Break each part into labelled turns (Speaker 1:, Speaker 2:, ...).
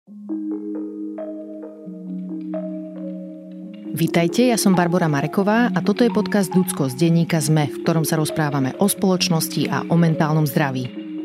Speaker 1: Vítajte, ja som Barbora Mareková a toto je podcast Ľudsko z denníka SME, v ktorom sa rozprávame o spoločnosti a o mentálnom zdraví.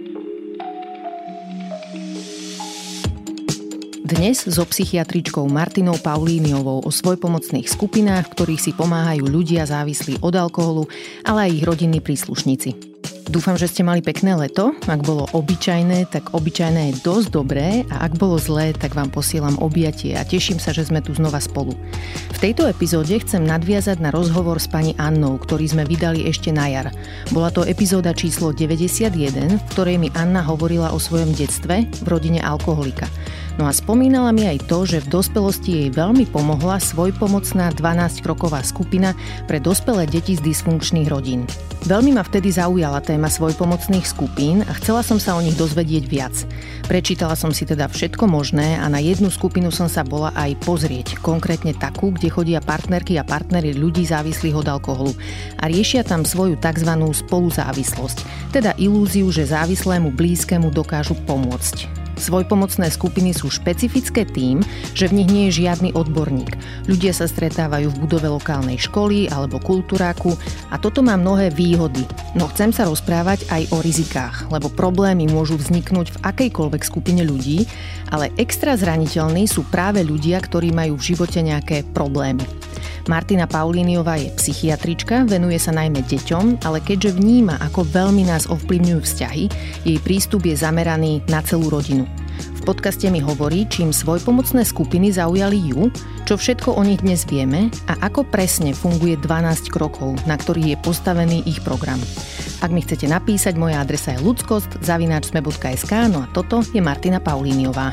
Speaker 1: Dnes so psychiatričkou Martinou Paulíniovou o svojpomocných skupinách, v ktorých si pomáhajú ľudia závislí od alkoholu, ale aj ich rodinní príslušníci. Dúfam, že ste mali pekné leto. Ak bolo obyčajné, tak obyčajné je dosť dobré a ak bolo zlé, tak vám posielam objatie a teším sa, že sme tu znova spolu. V tejto epizóde chcem nadviazať na rozhovor s pani Annou, ktorý sme vydali ešte na jar. Bola to epizóda číslo 91, v ktorej mi Anna hovorila o svojom detstve v rodine alkoholika. No a spomínala mi aj to, že v dospelosti jej veľmi pomohla svojpomocná 12-kroková skupina pre dospelé deti z dysfunkčných rodín. Veľmi ma vtedy zaujala téma svojpomocných skupín a chcela som sa o nich dozvedieť viac. Prečítala som si teda všetko možné a na jednu skupinu som sa bola aj pozrieť, konkrétne takú, kde chodia partnerky a partneri ľudí závislých od alkoholu a riešia tam svoju tzv. Spoluzávislosť, teda ilúziu, že závislému blízkemu dokážu pomôcť. Svojpomocné skupiny sú špecifické tým, že v nich nie je žiadny odborník. Ľudia sa stretávajú v budove lokálnej školy alebo kultúráku a toto má mnohé výhody. No chcem sa rozprávať aj o rizikách, lebo problémy môžu vzniknúť v akejkoľvek skupine ľudí, ale extra zraniteľní sú práve ľudia, ktorí majú v živote nejaké problémy. Martina Paulíniová je psychiatrička, venuje sa najmä deťom, ale keďže vníma, ako veľmi nás ovplyvňujú vzťahy, jej prístup je zameraný na celú rodinu. V podcaste mi hovorí, čím svojpomocné skupiny zaujali ju, čo všetko o nich dnes vieme a ako presne funguje 12 krokov, na ktorých je postavený ich program. Ak mi chcete napísať, moja adresa je ludskost@sme.sk, no a toto je Martina Paulíniová.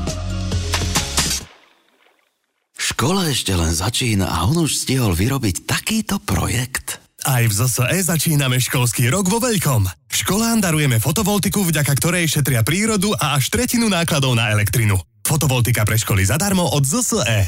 Speaker 2: Škola ešte len začína a on už stihol vyrobiť takýto projekt.
Speaker 3: Aj v ZSE začíname školský rok vo veľkom. Školám darujeme fotovoltiku, vďaka ktorej šetria prírodu a až tretinu nákladov na elektrinu. Fotovoltika pre školy zadarmo od ZSE.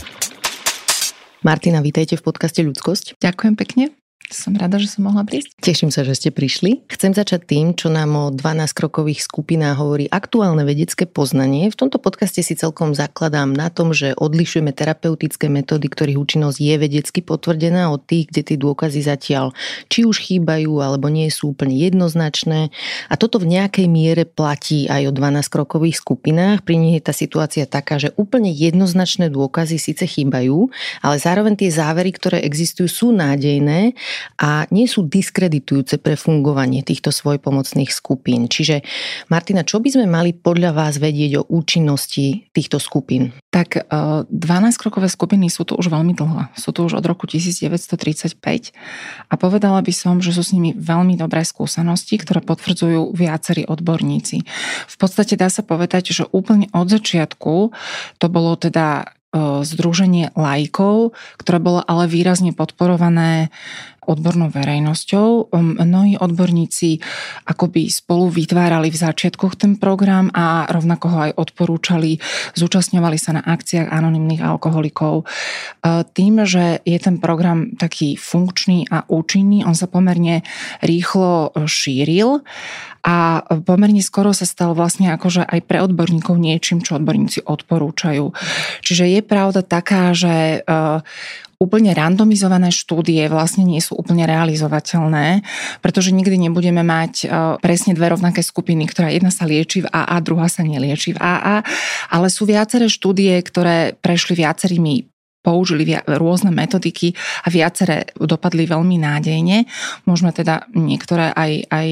Speaker 1: Martina, vítajte v podcaste Ľudskosť.
Speaker 4: Ďakujem pekne. Som rada, že som mohla prísť.
Speaker 1: Teším sa, že ste prišli. Chcem začať tým, čo nám o 12-krokových skupinách hovorí aktuálne vedecké poznanie. V tomto podcaste si celkom zakladám na tom, že odlišujeme terapeutické metódy, ktorých účinnosť je vedecky potvrdená, od tých, kde tie dôkazy zatiaľ či už chýbajú, alebo nie sú úplne jednoznačné. A toto v nejakej miere platí aj o 12-krokových skupinách. Pri nich je tá situácia taká, že úplne jednoznačné dôkazy síce chýbajú, ale zároveň tie závery, ktoré existujú, sú nádejné a nie sú diskreditujúce pre fungovanie týchto svojpomocných skupín. Čiže, Martina, čo by sme mali podľa vás vedieť o účinnosti týchto skupín?
Speaker 4: Tak 12-krokové skupiny sú tu už veľmi dlho. Sú tu už od roku 1935 a povedala by som, že sú s nimi veľmi dobré skúsenosti, ktoré potvrdzujú viacerí odborníci. V podstate dá sa povedať, že úplne od začiatku to bolo teda združenie laikov, ktoré bolo ale výrazne podporované odbornou verejnosťou. Mnohí odborníci akoby spolu vytvárali v začiatkoch ten program a rovnako ho aj odporúčali, zúčastňovali sa na akciách anonymných alkoholikov. Tým, že je ten program taký funkčný a účinný, on sa pomerne rýchlo šíril a pomerne skoro sa stal vlastne akože aj pre odborníkov niečím, čo odborníci odporúčajú. Čiže je pravda taká, že úplne randomizované štúdie vlastne nie sú úplne realizovateľné, pretože nikdy nebudeme mať presne dve rovnaké skupiny, ktorá jedna sa lieči v AA, druhá sa nelieči v AA, ale sú viaceré štúdie, ktoré prešli viacerými, použili rôzne metodiky a viaceré dopadli veľmi nádejne. Môžeme teda niektoré aj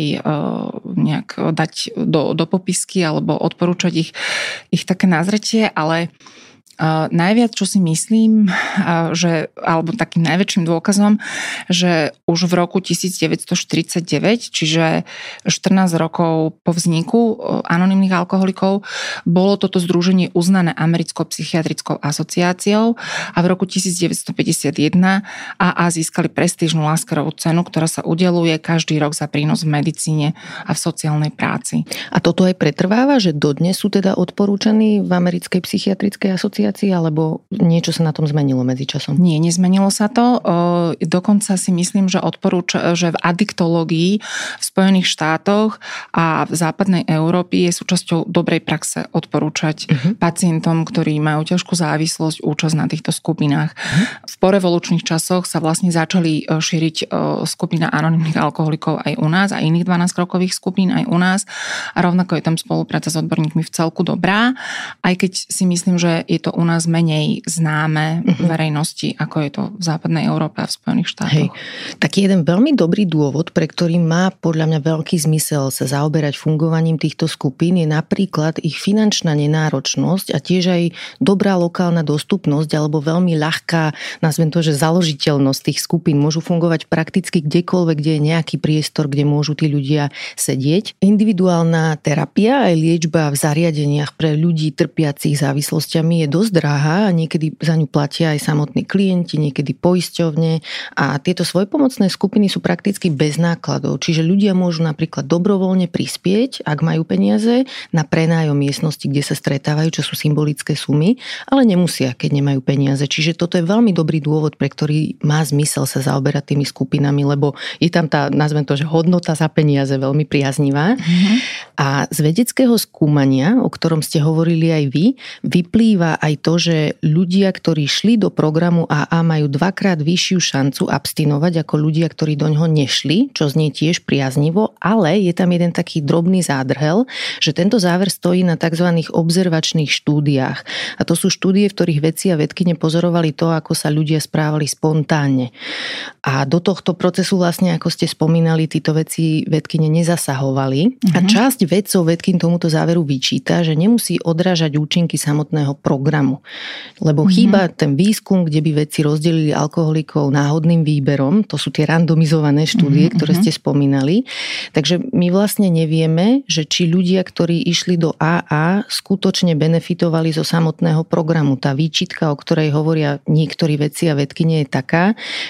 Speaker 4: nejak dať do popisky alebo odporúčať ich také nazretie, ale najviac, čo si myslím, alebo takým najväčším dôkazom, že už v roku 1949, čiže 14 rokov po vzniku anonymných alkoholikov, bolo toto združenie uznané Americkou psychiatrickou asociáciou a v roku 1951 AA získali prestížnu Laskarovú cenu, ktorá sa udeľuje každý rok za prínos v medicíne a v sociálnej práci.
Speaker 1: A toto aj pretrváva, že dodnes sú teda odporúčaní v Americkej psychiatrickej asociácii? mesiaci, alebo niečo sa na tom zmenilo medzičasom?
Speaker 4: Nie, nezmenilo sa to. Dokonca si myslím, že že v adiktológii v Spojených štátoch a v západnej Európe je súčasťou dobrej praxe odporúčať pacientom, ktorí majú ťažkú závislosť, účasť na týchto skupinách. V porevolučných časoch sa vlastne začali šíriť skupina anonymných alkoholikov aj u nás a iných 12-krokových skupín aj u nás. A rovnako je tam spolupráca s odborníkmi v celku dobrá, aj keď si myslím, že je to u nás menej známe verejnosti, ako je to v západnej Európe a v Spojených štátoch.
Speaker 1: Taký jeden veľmi dobrý dôvod, pre ktorý má podľa mňa veľký zmysel sa zaoberať fungovaním týchto skupín, je napríklad ich finančná nenáročnosť a tiež aj dobrá lokálna dostupnosť alebo veľmi ľahká, nazvem to, že založiteľnosť tých skupín. Môžu fungovať prakticky kdekoľvek, kde je nejaký priestor, kde môžu tí ľudia sedieť. Individuálna terapia aj liečba v zariadeniach pre ľudí trpiacich závislosťami je dosť drahá a niekedy za ňu platia aj samotní klienti, niekedy poisťovne a tieto svojpomocné skupiny sú prakticky bez nákladov, čiže ľudia môžu napríklad dobrovoľne prispieť, ak majú peniaze, na prenájom miestnosti, kde sa stretávajú, čo sú symbolické sumy, ale nemusia, keď nemajú peniaze. Čiže toto je veľmi dobrý dôvod, pre ktorý má zmysel sa zaoberať tými skupinami, lebo je tam tá, nazvem to, že hodnota za peniaze veľmi priaznivá. A z vedeckého skúmania, o ktorom ste hovorili aj vy, vyplýva aj to, že ľudia, ktorí šli do programu AA, majú 2-krát vyššiu šancu abstinovať ako ľudia, ktorí do ňoho nešli, čo znie tiež priaznivo, ale je tam jeden taký drobný zádrhel, že tento záver stojí na tzv. Obzervačných štúdiách. A to sú štúdie, v ktorých vedci a vedkyne pozorovali to, ako sa ľudia správali spontánne. A do tohto procesu vlastne, ako ste spomínali, títo vedci vedkyne nezasahovali. A časť vedcov vedkyn tomuto záveru vyčíta, že nemusí odrážať účinky samotného programu. Lebo chýba ten výskum, kde by vedci rozdelili alkoholikov náhodným výberom. To sú tie randomizované štúdie, ktoré ste spomínali. Takže my vlastne nevieme, že či ľudia, ktorí išli do AA, skutočne benefitovali zo samotného programu. Tá výčitka, o ktorej hovoria niektorí vedci a vedkyne, je taká,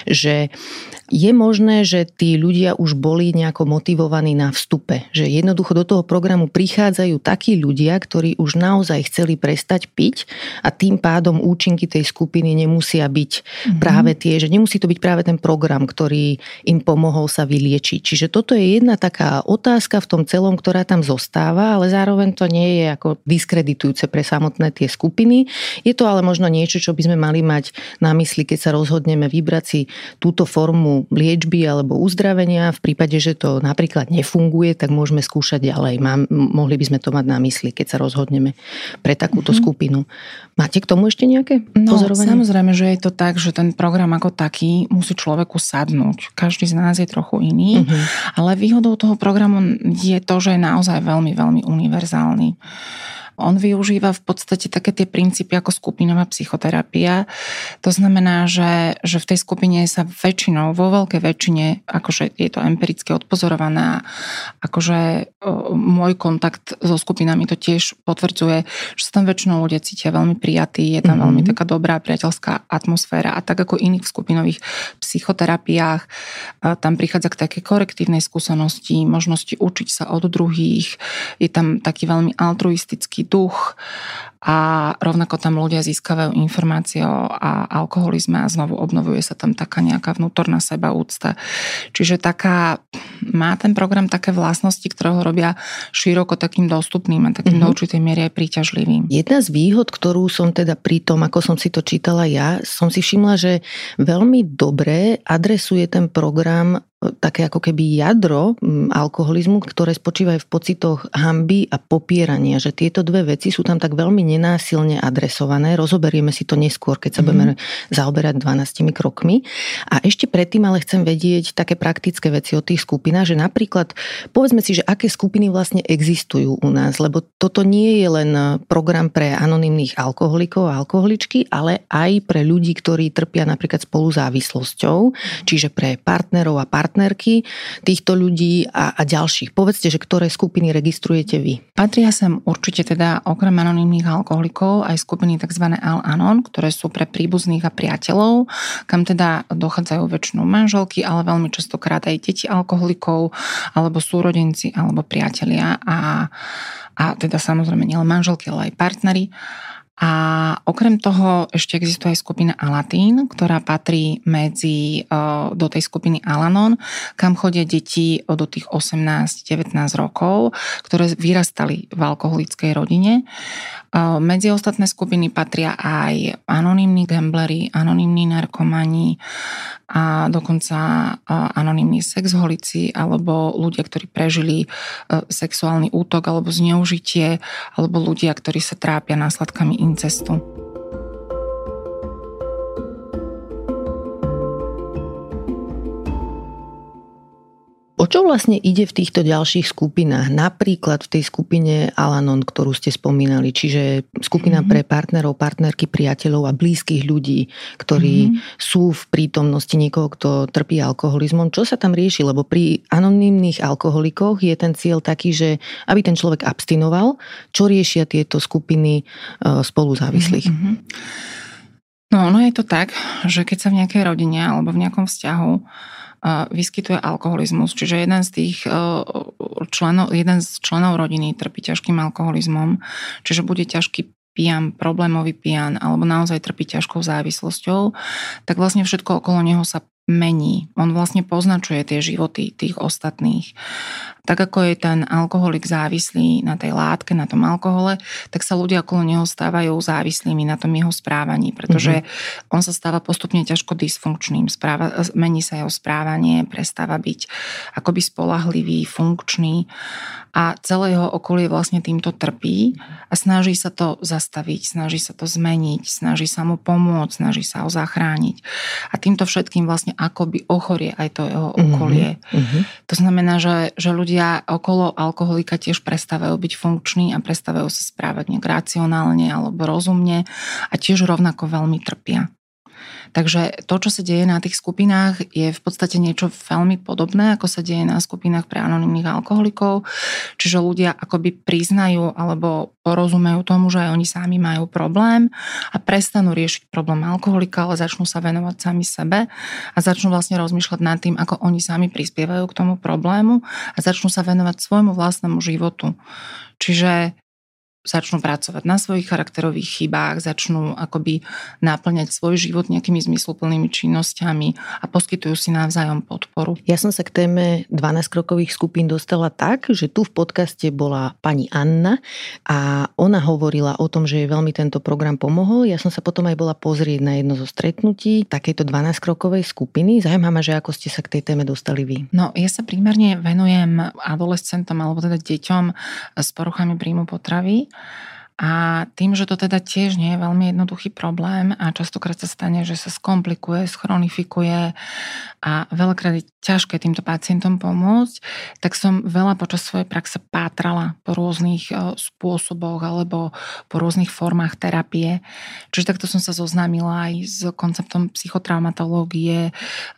Speaker 1: že je možné, že tí ľudia už boli nejako motivovaní na vstupe. Že jednoducho do toho programu prichádzajú takí ľudia, ktorí už naozaj chceli prestať piť a tým pádom účinky tej skupiny nemusia byť práve tie, že nemusí to byť práve ten program, ktorý im pomohol sa vyliečiť. Čiže toto je jedna taká otázka v tom celom, ktorá tam zostáva, ale zároveň to nie je ako diskreditujúce pre samotné tie skupiny. Je to ale možno niečo, čo by sme mali mať na mysli, keď sa rozhodneme vybrať si túto formu liečby alebo uzdravenia. V prípade, že to napríklad nefunguje, tak môžeme skúšať ďalej. Mohli by sme to mať na mysli, keď sa rozhodneme pre takúto skupinu. Máte k tomu ešte nejaké pozorovanie?
Speaker 4: Samozrejme, že je to tak, že ten program ako taký musí človeku sadnúť. Každý z nás je trochu iný, ale výhodou toho programu je to, že je naozaj veľmi, veľmi univerzálny. On využíva v podstate také tie princípy ako skupinová psychoterapia. To znamená, že v tej skupine sa väčšinou, vo veľkej väčšine, akože je to empiricky odpozorované, akože môj kontakt so skupinami to tiež potvrdzuje, že sa tam väčšinou ľudia cítia veľmi prijatí, je tam veľmi taká dobrá priateľská atmosféra a tak ako iných skupinových psychoterapiách tam prichádza k takej korektívnej skúsenosti, možnosti učiť sa od druhých, je tam taký veľmi altruistický duch a rovnako tam ľudia získavajú informácie o alkoholizme a znovu obnovuje sa tam taká nejaká vnútorná sebaúcta. Čiže má ten program také vlastnosti, ktoré ho robia široko takým dostupným a takým do určitej miery aj príťažlivým.
Speaker 1: Jedna z výhod, ktorú som teda pri tom, ako som si to čítala ja, som si všimla, že veľmi dobre adresuje ten program také ako keby jadro alkoholizmu, ktoré spočívajú v pocitoch hanby a popierania, že tieto dve veci sú tam tak veľmi nenásilne adresované. Rozoberieme si to neskôr, keď sa budeme zaoberať 12 krokmi. A ešte predtým ale chcem vedieť také praktické veci o tých skupinách, že napríklad povedzme si, že aké skupiny vlastne existujú u nás, lebo toto nie je len program pre anonymných alkoholikov a alkoholičky, ale aj pre ľudí, ktorí trpia napríklad spoluzávislosťou, čiže pre partnerov a partnerky týchto ľudí a ďalších. Povedzte, že ktoré skupiny registrujete vy?
Speaker 4: Patria sem určite teda okrem anonymných alkoholikov aj skupiny tzv. Al-Anon, ktoré sú pre príbuzných a priateľov, kam teda dochádzajú väčšinou manželky, ale veľmi častokrát aj deti alkoholikov, alebo súrodenci, alebo priatelia a teda samozrejme nielen manželky, ale aj partneri. A okrem toho ešte existuje aj skupina Alatín, ktorá patrí do tej skupiny Alanon, kam chodia deti do tých 18-19 rokov, ktoré vyrastali v alkoholickej rodine. Medzi ostatné skupiny patria aj anonymní gambleri, anonymní narkomani a dokonca anonymní sexholici alebo ľudia, ktorí prežili sexuálny útok alebo zneužitie, alebo ľudia, ktorí sa trápia následkami incestu.
Speaker 1: O čo vlastne ide v týchto ďalších skupinách? Napríklad v tej skupine Alanon, ktorú ste spomínali, čiže skupina pre partnerov, partnerky, priateľov a blízkych ľudí, ktorí sú v prítomnosti niekoho, kto trpí alkoholizmom. Čo sa tam rieši? Lebo pri anonymných alkoholikoch je ten cieľ taký, že aby ten človek abstinoval. Čo riešia tieto skupiny spoluzávislých?
Speaker 4: No, ono je to tak, že keď sa v nejakej rodine alebo v nejakom vzťahu vyskytuje alkoholizmus, čiže jeden z členov rodiny trpí ťažkým alkoholizmom, čiže bude ťažký pijan, problémový pijan alebo naozaj trpí ťažkou závislosťou, tak vlastne všetko okolo neho sa mení. On vlastne poznačuje tie životy tých ostatných. Tak ako je ten alkoholik závislý na tej látke, na tom alkohole, tak sa ľudia okolo neho stávajú závislými na tom jeho správaní, pretože on sa stáva postupne ťažko dysfunkčným. Mení sa jeho správanie, prestáva byť akoby spoľahlivý, funkčný a celé jeho okolie vlastne týmto trpí a snaží sa to zastaviť, snaží sa to zmeniť, snaží sa mu pomôcť, snaží sa ho zachrániť. A týmto všetkým vlastne akoby ochorie aj to jeho okolie. To znamená, že ľudia okolo alkoholika tiež prestávajú byť funkční a prestávajú sa správať nejak racionálne alebo rozumne a tiež rovnako veľmi trpia. Takže to, čo sa deje na tých skupinách, je v podstate niečo veľmi podobné, ako sa deje na skupinách pre anonymných alkoholikov. Čiže ľudia akoby priznajú alebo porozumejú tomu, že aj oni sami majú problém a prestanú riešiť problém alkoholika, ale začnú sa venovať sami sebe a začnú vlastne rozmýšľať nad tým, ako oni sami prispievajú k tomu problému a začnú sa venovať svojmu vlastnému životu. Čiže začnú pracovať na svojich charakterových chybách, začnú akoby náplňať svoj život nejakými zmysluplnými činnosťami a poskytujú si navzájom podporu.
Speaker 1: Ja som sa k téme 12-krokových skupín dostala tak, že tu v podcaste bola pani Anna a ona hovorila o tom, že jej veľmi tento program pomohol. Ja som sa potom aj bola pozrieť na jedno zo stretnutí takejto 12-krokovej skupiny. Zaujíma ma, že ako ste sa k tej téme dostali vy.
Speaker 4: No, ja sa primárne venujem adolescentom alebo teda deťom s poruchami príjmu potravy. A tým, že to teda tiež nie je veľmi jednoduchý problém a častokrát sa stane, že sa skomplikuje, schronifikuje a veľakrát je ťažké týmto pacientom pomôcť, tak som veľa počas svojej praxe pátrala po rôznych spôsoboch alebo po rôznych formách terapie. Čiže takto som sa zoznámila aj s konceptom psychotraumatológie,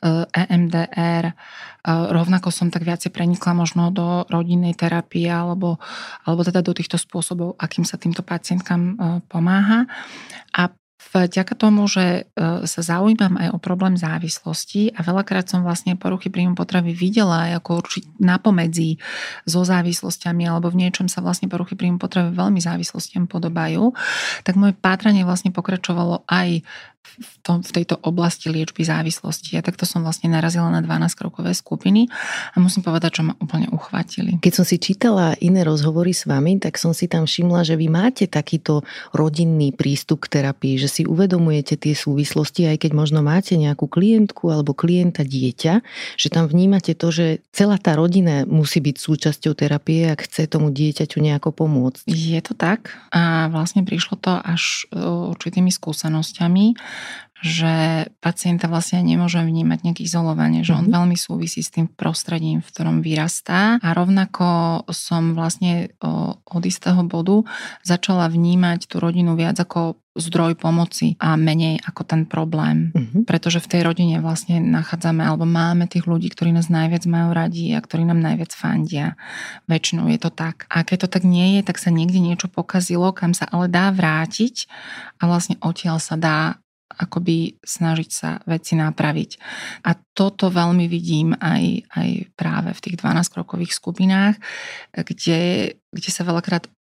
Speaker 4: EMDR. Rovnako som tak viacej prenikla možno do rodinnej terapie alebo teda do týchto spôsobov, akým sa týmto pacientkám pomáha. A vďaka tomu, že sa zaujímam aj o problém závislosti a veľakrát som vlastne poruchy príjmu potravy videla aj ako určite napomedzi so závislosťami alebo v niečom sa vlastne poruchy príjmu potravy veľmi závislostiam podobajú, tak moje pátranie vlastne pokračovalo aj v tejto oblasti liečby závislosti. A takto som vlastne narazila na 12-krokové skupiny a musím povedať, že ma úplne uchvátili.
Speaker 1: Keď som si čítala iné rozhovory s vami, tak som si tam všimla, že vy máte takýto rodinný prístup k terapii, že si uvedomujete tie súvislosti, aj keď možno máte nejakú klientku alebo klienta dieťa, že tam vnímate to, že celá tá rodina musí byť súčasťou terapie, ak chce tomu dieťaťu nejako pomôcť.
Speaker 4: Je to tak a vlastne prišlo to až určitými skúsenosťami, že pacienta vlastne nemôže vnímať nejak izolovane, že on veľmi súvisí s tým prostredím, v ktorom vyrastá. A rovnako som vlastne od istého bodu začala vnímať tú rodinu viac ako zdroj pomoci a menej ako ten problém. Pretože v tej rodine vlastne nachádzame alebo máme tých ľudí, ktorí nás najviac majú radi a ktorí nám najviac fandia. Väčšinou je to tak. A keď to tak nie je, tak sa niekde niečo pokazilo, kam sa ale dá vrátiť a vlastne odtiaľ sa dá akoby snažiť sa veci napraviť. A toto veľmi vidím aj práve v tých 12-krokových skupinách, kde sa veľakrát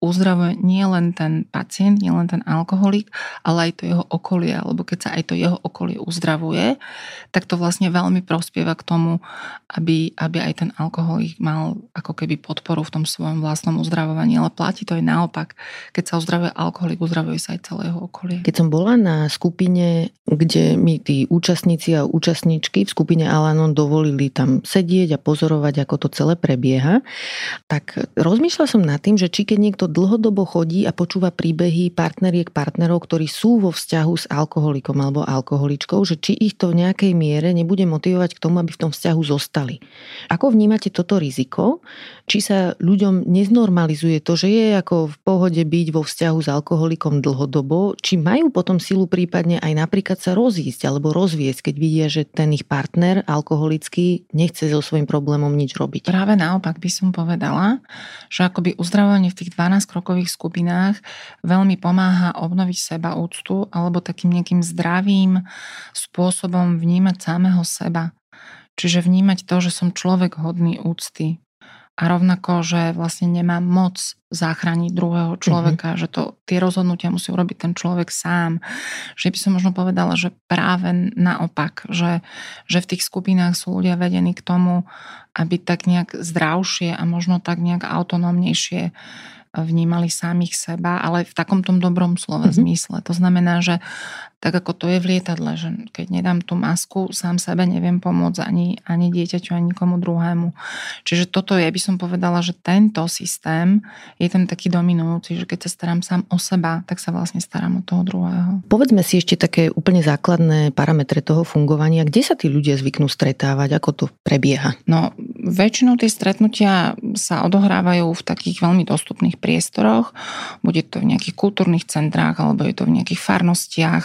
Speaker 4: uzdravuje nie len ten pacient, nie len ten alkoholik, ale aj to jeho okolie, alebo keď sa aj to jeho okolie uzdravuje, tak to vlastne veľmi prospieva k tomu, aby aj ten alkoholik mal ako keby podporu v tom svojom vlastnom uzdravovaní, ale platí to aj naopak. Keď sa uzdravuje alkoholik, uzdravuje sa aj celé jeho okolie.
Speaker 1: Keď som bola na skupine, kde mi tí účastníci a účastníčky v skupine Al-Anon dovolili tam sedieť a pozorovať, ako to celé prebieha, tak rozmýšľala som nad tým, že či keď niekto dlhodobo chodí a počúva príbehy partnerov, ktorí sú vo vzťahu s alkoholikom alebo alkoholičkou, že či ich to v nejakej miere nebude motivovať k tomu, aby v tom vzťahu zostali. Ako vnímate toto riziko? Či sa ľuďom neznormalizuje to, že je ako v pohode byť vo vzťahu s alkoholikom dlhodobo? Či majú potom silu prípadne aj napríklad sa rozísť alebo rozviesť, keď vidia, že ten ich partner alkoholický nechce so svojím problémom nič robiť?
Speaker 4: Práve naopak by som povedala, že akoby uzdravovanie v tých 12-krokových skupinách veľmi pomáha obnoviť sebaúctu alebo takým nejakým zdravým spôsobom vnímať samého seba. Čiže vnímať to, že som človek hodný úcty. A rovnako, že vlastne nemám moc zachrániť druhého človeka, že tie rozhodnutia musí urobiť ten človek sám. Že by som možno povedala, že práve naopak, že v tých skupinách sú ľudia vedení k tomu, aby tak nejak zdravšie a možno tak nejak autonómnejšie vnímali samých seba, ale v takom tom dobrom slova zmysle. To znamená, že tak ako to je v lietadle, že keď nedám tú masku, sám sebe neviem pomôcť ani dieťaťu, ani nikomu druhému. Čiže toto je, by som povedala, že tento systém je ten taký dominujúci, že keď sa starám sám o seba, tak sa vlastne starám o toho druhého.
Speaker 1: Povedzme si ešte také úplne základné parametre toho fungovania. Kde sa tí ľudia zvyknú stretávať? Ako to prebieha?
Speaker 4: No, väčšinou tie stretnutia sa odohrávajú v takých veľmi dostupných priestoroch. Bude to v nejakých kultúrnych centrách, alebo je to v nejakých farnostiach,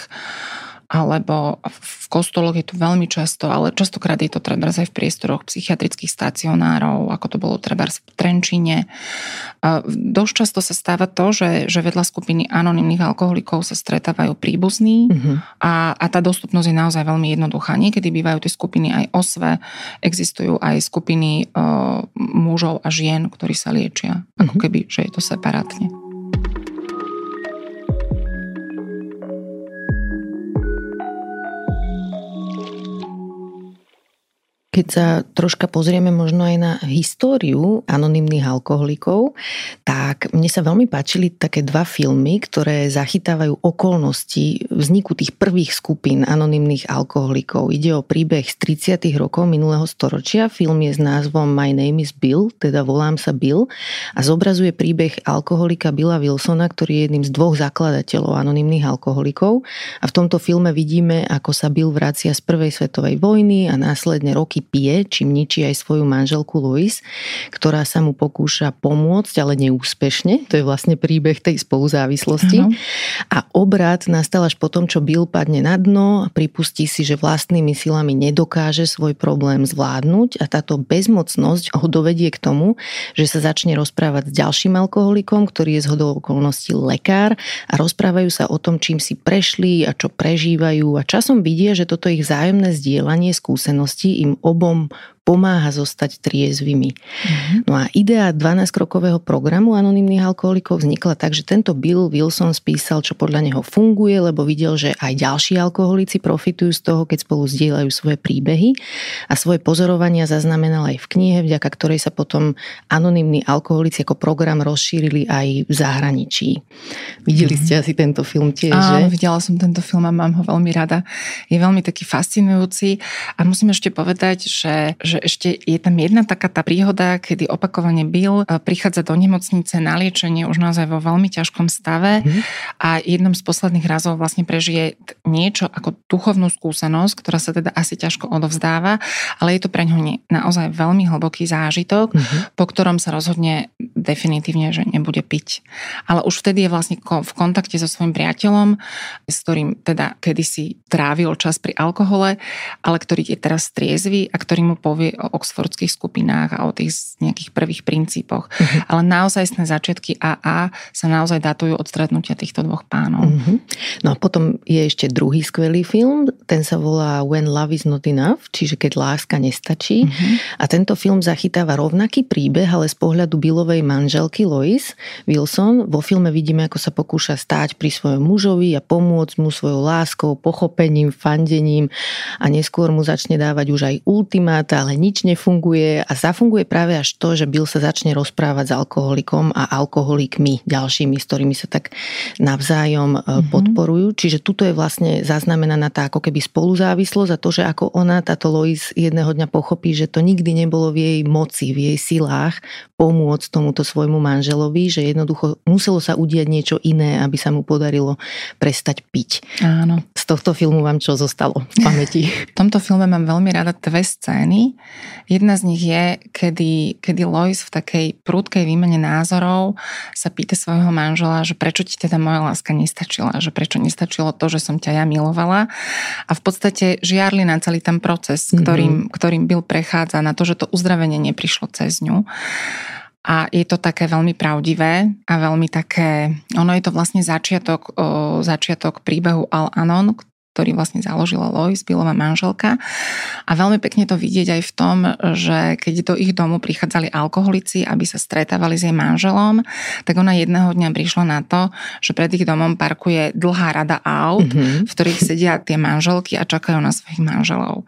Speaker 4: alebo v kostoloch je to veľmi často, ale častokrát je to trebárs aj v priestoroch psychiatrických stacionárov, ako to bolo trebárs v Trenčíne. Dosť často sa stáva to, že vedľa skupiny anonymných alkoholikov sa stretávajú príbuzní a tá dostupnosť je naozaj veľmi jednoduchá. Niekedy bývajú tie skupiny aj OSVE, existujú aj skupiny mužov a žien, ktorí sa liečia, ako keby, že je to separátne.
Speaker 1: Keď sa troška pozrieme možno aj na históriu anonymných alkoholikov, tak mne sa veľmi páčili také dva filmy, ktoré zachytávajú okolnosti vzniku tých prvých skupín anonymných alkoholikov. Ide o príbeh z 30. rokov minulého storočia. Film je s názvom My Name is Bill, teda Volám sa Bill, a zobrazuje príbeh alkoholika Billa Wilsona, ktorý je jedným z dvoch zakladateľov anonymných alkoholikov. A v tomto filme vidíme, ako sa Bill vracia z prvej svetovej vojny a následne roky pije, čím ničí aj svoju manželku Louise, ktorá sa mu pokúša pomôcť, ale neúspešne. To je vlastne príbeh tej spoluzávislosti. A obrat nastal až potom, čo Bill padne na dno a pripustí si, že vlastnými silami nedokáže svoj problém zvládnuť, a táto bezmocnosť ho dovedie k tomu, že sa začne rozprávať s ďalším alkoholikom, ktorý je zhodou okolností lekár, a rozprávajú sa o tom, čím si prešli a čo prežívajú, a časom vidia, že toto ich vzájomné zdieľanie skúseností im obom pomáha zostať triezvými. No a idea 12-krokového programu anonymných alkoholikov vznikla tak, že tento Bill Wilson spísal, čo podľa neho funguje, lebo videl, že aj ďalší alkoholici profitujú z toho, keď spolu zdieľajú svoje príbehy, a svoje pozorovania zaznamenal aj v knihe, vďaka ktorej sa potom anonymní alkoholici ako program rozšírili aj v zahraničí. Videli ste asi tento film tiež, že?
Speaker 4: Áno, videla som tento film a mám ho veľmi rada. Je veľmi taký fascinujúci a musím ešte povedať, že ešte je tam jedna taká tá príhoda, kedy opakovane Bill prichádza do nemocnice na liečenie už naozaj vo veľmi ťažkom stave a jednom z posledných razov vlastne prežije niečo ako duchovnú skúsenosť, ktorá sa teda asi ťažko odovzdáva, ale je to pre ňo naozaj veľmi hlboký zážitok, po ktorom sa rozhodne definitívne, že nebude piť. Ale už vtedy je vlastne v kontakte so svojím priateľom, s ktorým teda kedysi trávil čas pri alkohole, ale ktorý je teraz triezvy a ktorý mu povie o oxfordských skupinách a o tých nejakých prvých princípoch. Ale naozajstné začiatky AA sa naozaj datujú od stretnutia týchto dvoch pánov.
Speaker 1: No a potom je ešte druhý skvelý film, ten sa volá When Love is Not Enough, čiže Keď láska nestačí. A tento film zachytáva rovnaký príbeh, ale z pohľadu Billovej manželky Lois Wilson. Vo filme vidíme, ako sa pokúša stáť pri svojom mužovi a pomôcť mu svojou láskou, pochopením, fandením a neskôr mu začne dávať už aj ultimáta, ale nič nefunguje a zafunguje práve až to, že Bill sa začne rozprávať s alkoholikom a alkoholikmi ďalšími, s ktorými sa tak navzájom podporujú. Čiže tuto je vlastne zaznamenaná tá ako keby spoluzávislosť a to, že ako ona, táto Lois, jedného dňa pochopí, že to nikdy nebolo v jej moci, v jej silách pomôcť tomuto svojmu manželovi, že jednoducho muselo sa udiať niečo iné, aby sa mu podarilo prestať piť.
Speaker 4: Áno.
Speaker 1: Z tohto filmu vám čo zostalo v pamäti?
Speaker 4: V tomto filme mám veľmi rada dve scény. Jedna z nich je, kedy Lois v takej prudkej výmene názorov sa pýta svojho manžela, že prečo ti teda moja láska nestačila, že prečo nestačilo to, že som ťa ja milovala. A v podstate žiarli na celý ten proces, ktorým Bill prechádza, na to, že to uzdravenie neprišlo cez ňu. A je to také veľmi pravdivé a veľmi také, ono je to vlastne začiatok príbehu Al-Anon, ktorý vlastne založila Lois, Billova manželka. A veľmi pekne to vidieť aj v tom, že keď do ich domu prichádzali alkoholici, aby sa stretávali s jej manželom, tak ona jedného dňa prišla na to, že pred ich domom parkuje dlhá rada aut, v ktorých sedia tie manželky a čakajú na svojich manželov.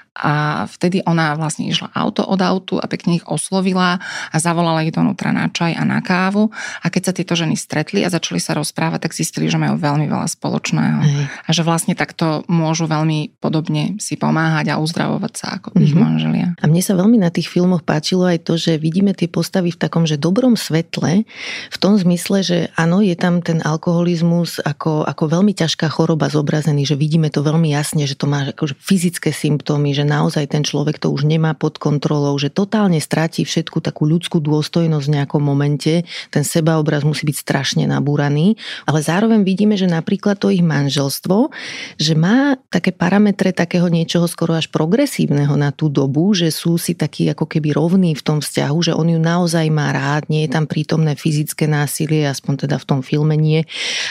Speaker 4: A vtedy ona vlastne išla auto od autu a pekne ich oslovila a zavolala ich donútra na čaj a na kávu. A keď sa tieto ženy stretli a začali sa rozprávať, tak zistili, že majú veľmi veľa spoločného. A že vlastne takto môžu veľmi podobne si pomáhať a uzdravovať sa ako ich manželia.
Speaker 1: A mne sa veľmi na tých filmoch páčilo aj to, že vidíme tie postavy v takom, že dobrom svetle, v tom zmysle, že áno, je tam ten alkoholizmus ako veľmi ťažká choroba zobrazený, že vidíme to veľmi jasne, že to má akože fyzické symptómy, že naozaj ten človek to už nemá pod kontrolou, že totálne stráti všetku takú ľudskú dôstojnosť v nejakom momente, ten sebaobraz musí byť strašne nabúraný, ale zároveň vidíme, že napríklad to ich manželstvo, že má také parametre takého niečoho skoro až progresívneho na tú dobu, že sú si takí ako keby rovní v tom vzťahu, že on ju naozaj má rád, nie je tam prítomné fyzické násilie, aspoň teda v tom filme nie.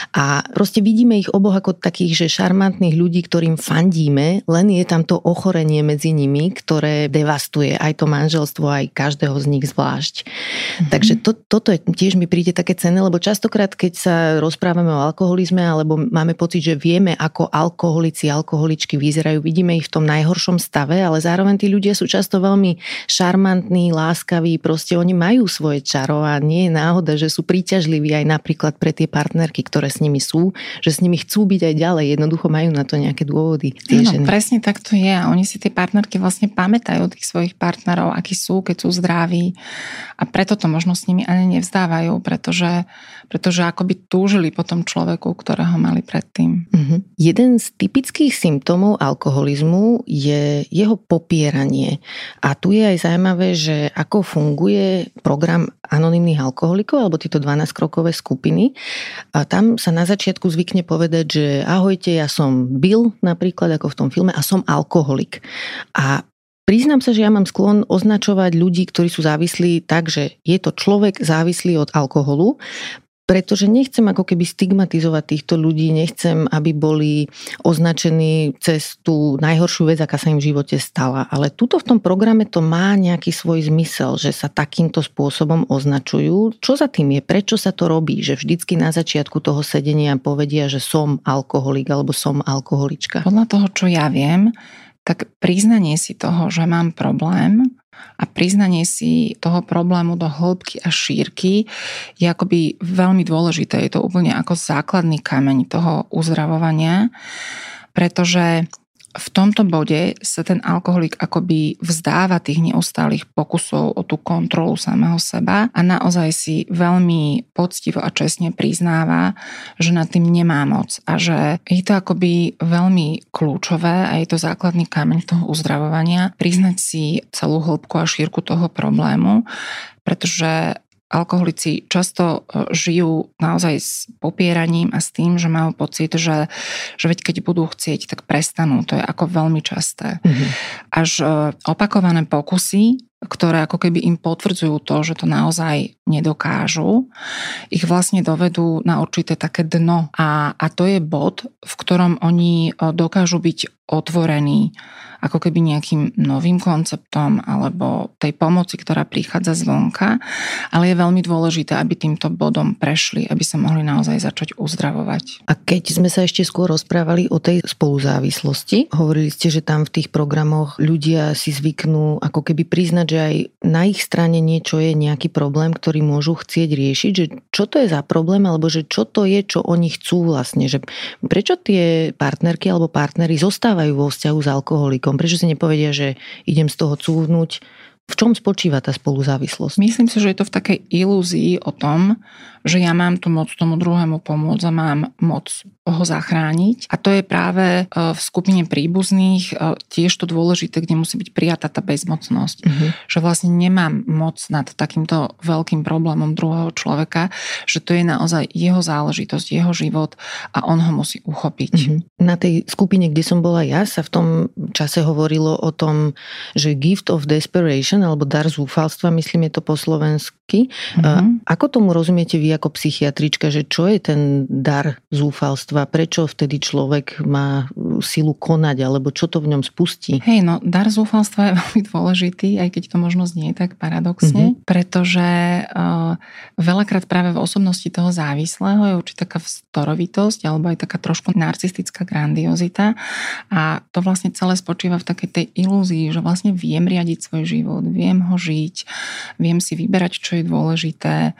Speaker 1: A proste vidíme ich oboch ako takých, že šarmantných ľudí, ktorým fandíme, len je tam to ochorenie medzi nimi, ktoré devastuje aj to manželstvo, aj každého z nich zvlášť. Takže toto tiež mi príde také cenné, lebo častokrát, keď sa rozprávame o alkoholizme, alebo máme pocit, že vieme, ako alkoholici, alkoholičky vyzerajú, vidíme ich v tom najhoršom stave, ale zároveň tí ľudia sú často veľmi šarmantní, láskaví, proste oni majú svoje čaro a nie je náhoda, že sú príťažliví aj napríklad pre tie partnerky, ktoré s nimi sú, že s nimi chcú byť aj ďalej, jednoducho majú na to nejaké dôvody.
Speaker 4: Áno, presne tak to je a oni si tie partnerky vlastne pamätajú tých svojich partnerov, akí sú, keď sú zdraví a preto to možno s nimi ani nevzdávajú, pretože akoby túžili po tom človeku, ktorého mali predtým.
Speaker 1: Jeden z typických symptómov alkoholizmu je jeho popieranie. A tu je aj zaujímavé, že ako funguje program anonymných alkoholikov alebo tieto 12-krokové skupiny. A tam sa na začiatku zvykne povedať, že ahojte, ja som Bill napríklad, ako v tom filme, a som alkoholik. A priznám sa, že ja mám sklon označovať ľudí, ktorí sú závislí tak, že je to človek závislý od alkoholu, pretože nechcem ako keby stigmatizovať týchto ľudí, nechcem, aby boli označení cez tú najhoršiu vec, aká sa im v živote stala. Ale tuto v tom programe to má nejaký svoj zmysel, že sa takýmto spôsobom označujú. Čo za tým je? Prečo sa to robí? Že vždycky na začiatku toho sedenia povedia, že som alkoholik alebo som alkoholička.
Speaker 4: Podľa toho, čo ja viem, tak priznanie si toho, že mám problém a priznanie si toho problému do hĺbky a šírky je akoby veľmi dôležité. Je to úplne ako základný kameň toho uzdravovania, pretože v tomto bode sa ten alkoholik akoby vzdáva tých neustálých pokusov o tú kontrolu samého seba a naozaj si veľmi poctivo a čestne priznáva, že nad tým nemá moc a že je to akoby veľmi kľúčové a je to základný kameň toho uzdravovania priznať si celú hĺbku a šírku toho problému, pretože alkoholici často žijú naozaj s popieraním a s tým, že majú pocit, že veď keď budú chcieť, tak prestanú. To je ako veľmi časté. Až opakované pokusy ktoré ako keby im potvrdzujú to, že to naozaj nedokážu, ich vlastne dovedú na určité také dno. A to je bod, v ktorom oni dokážu byť otvorení ako keby nejakým novým konceptom alebo tej pomoci, ktorá prichádza zvonka, ale je veľmi dôležité, aby týmto bodom prešli, aby sa mohli naozaj začať uzdravovať.
Speaker 1: A keď sme sa ešte skôr rozprávali o tej spoluzávislosti, hovorili ste, že tam v tých programoch ľudia si zvyknú ako keby priznať, že aj na ich strane niečo je, nejaký problém, ktorý môžu chcieť riešiť, že čo to je za problém, alebo že čo to je, čo oni chcú vlastne, že prečo tie partnerky alebo partneri zostávajú vo vzťahu s alkoholikom. Prečo si nepovedia, že idem z toho cúvnuť? V čom spočíva tá spoluzávislosť?
Speaker 4: Myslím si, že je to v takej ilúzii o tom, že ja mám tu moc tomu druhému pomôcť a mám moc ho zachrániť. A to je práve v skupine príbuzných tiež to dôležité, kde musí byť prijatá tá bezmocnosť. Že vlastne nemám moc nad takýmto veľkým problémom druhého človeka, že to je naozaj jeho záležitosť, jeho život a on ho musí uchopiť.
Speaker 1: Na tej skupine, kde som bola ja, sa v tom čase hovorilo o tom, že gift of desperation alebo dar zúfalstva, myslím je to po slovensky. Ako tomu rozumiete vy ako psychiatrička, že čo je ten dar zúfalstva? Prečo vtedy človek má silu konať, alebo čo to v ňom spustí?
Speaker 4: Hej, no dar zúfalstva je veľmi dôležitý, aj keď to možno znie tak paradoxne, pretože veľakrát práve v osobnosti toho závislého je určitá taká vzdorovitosť, alebo aj taká trošku narcistická grandiozita a to vlastne celé spočíva v takej tej ilúzii, že vlastne viem riadiť svoj život, viem ho žiť, viem si vyberať, čo je dôležité.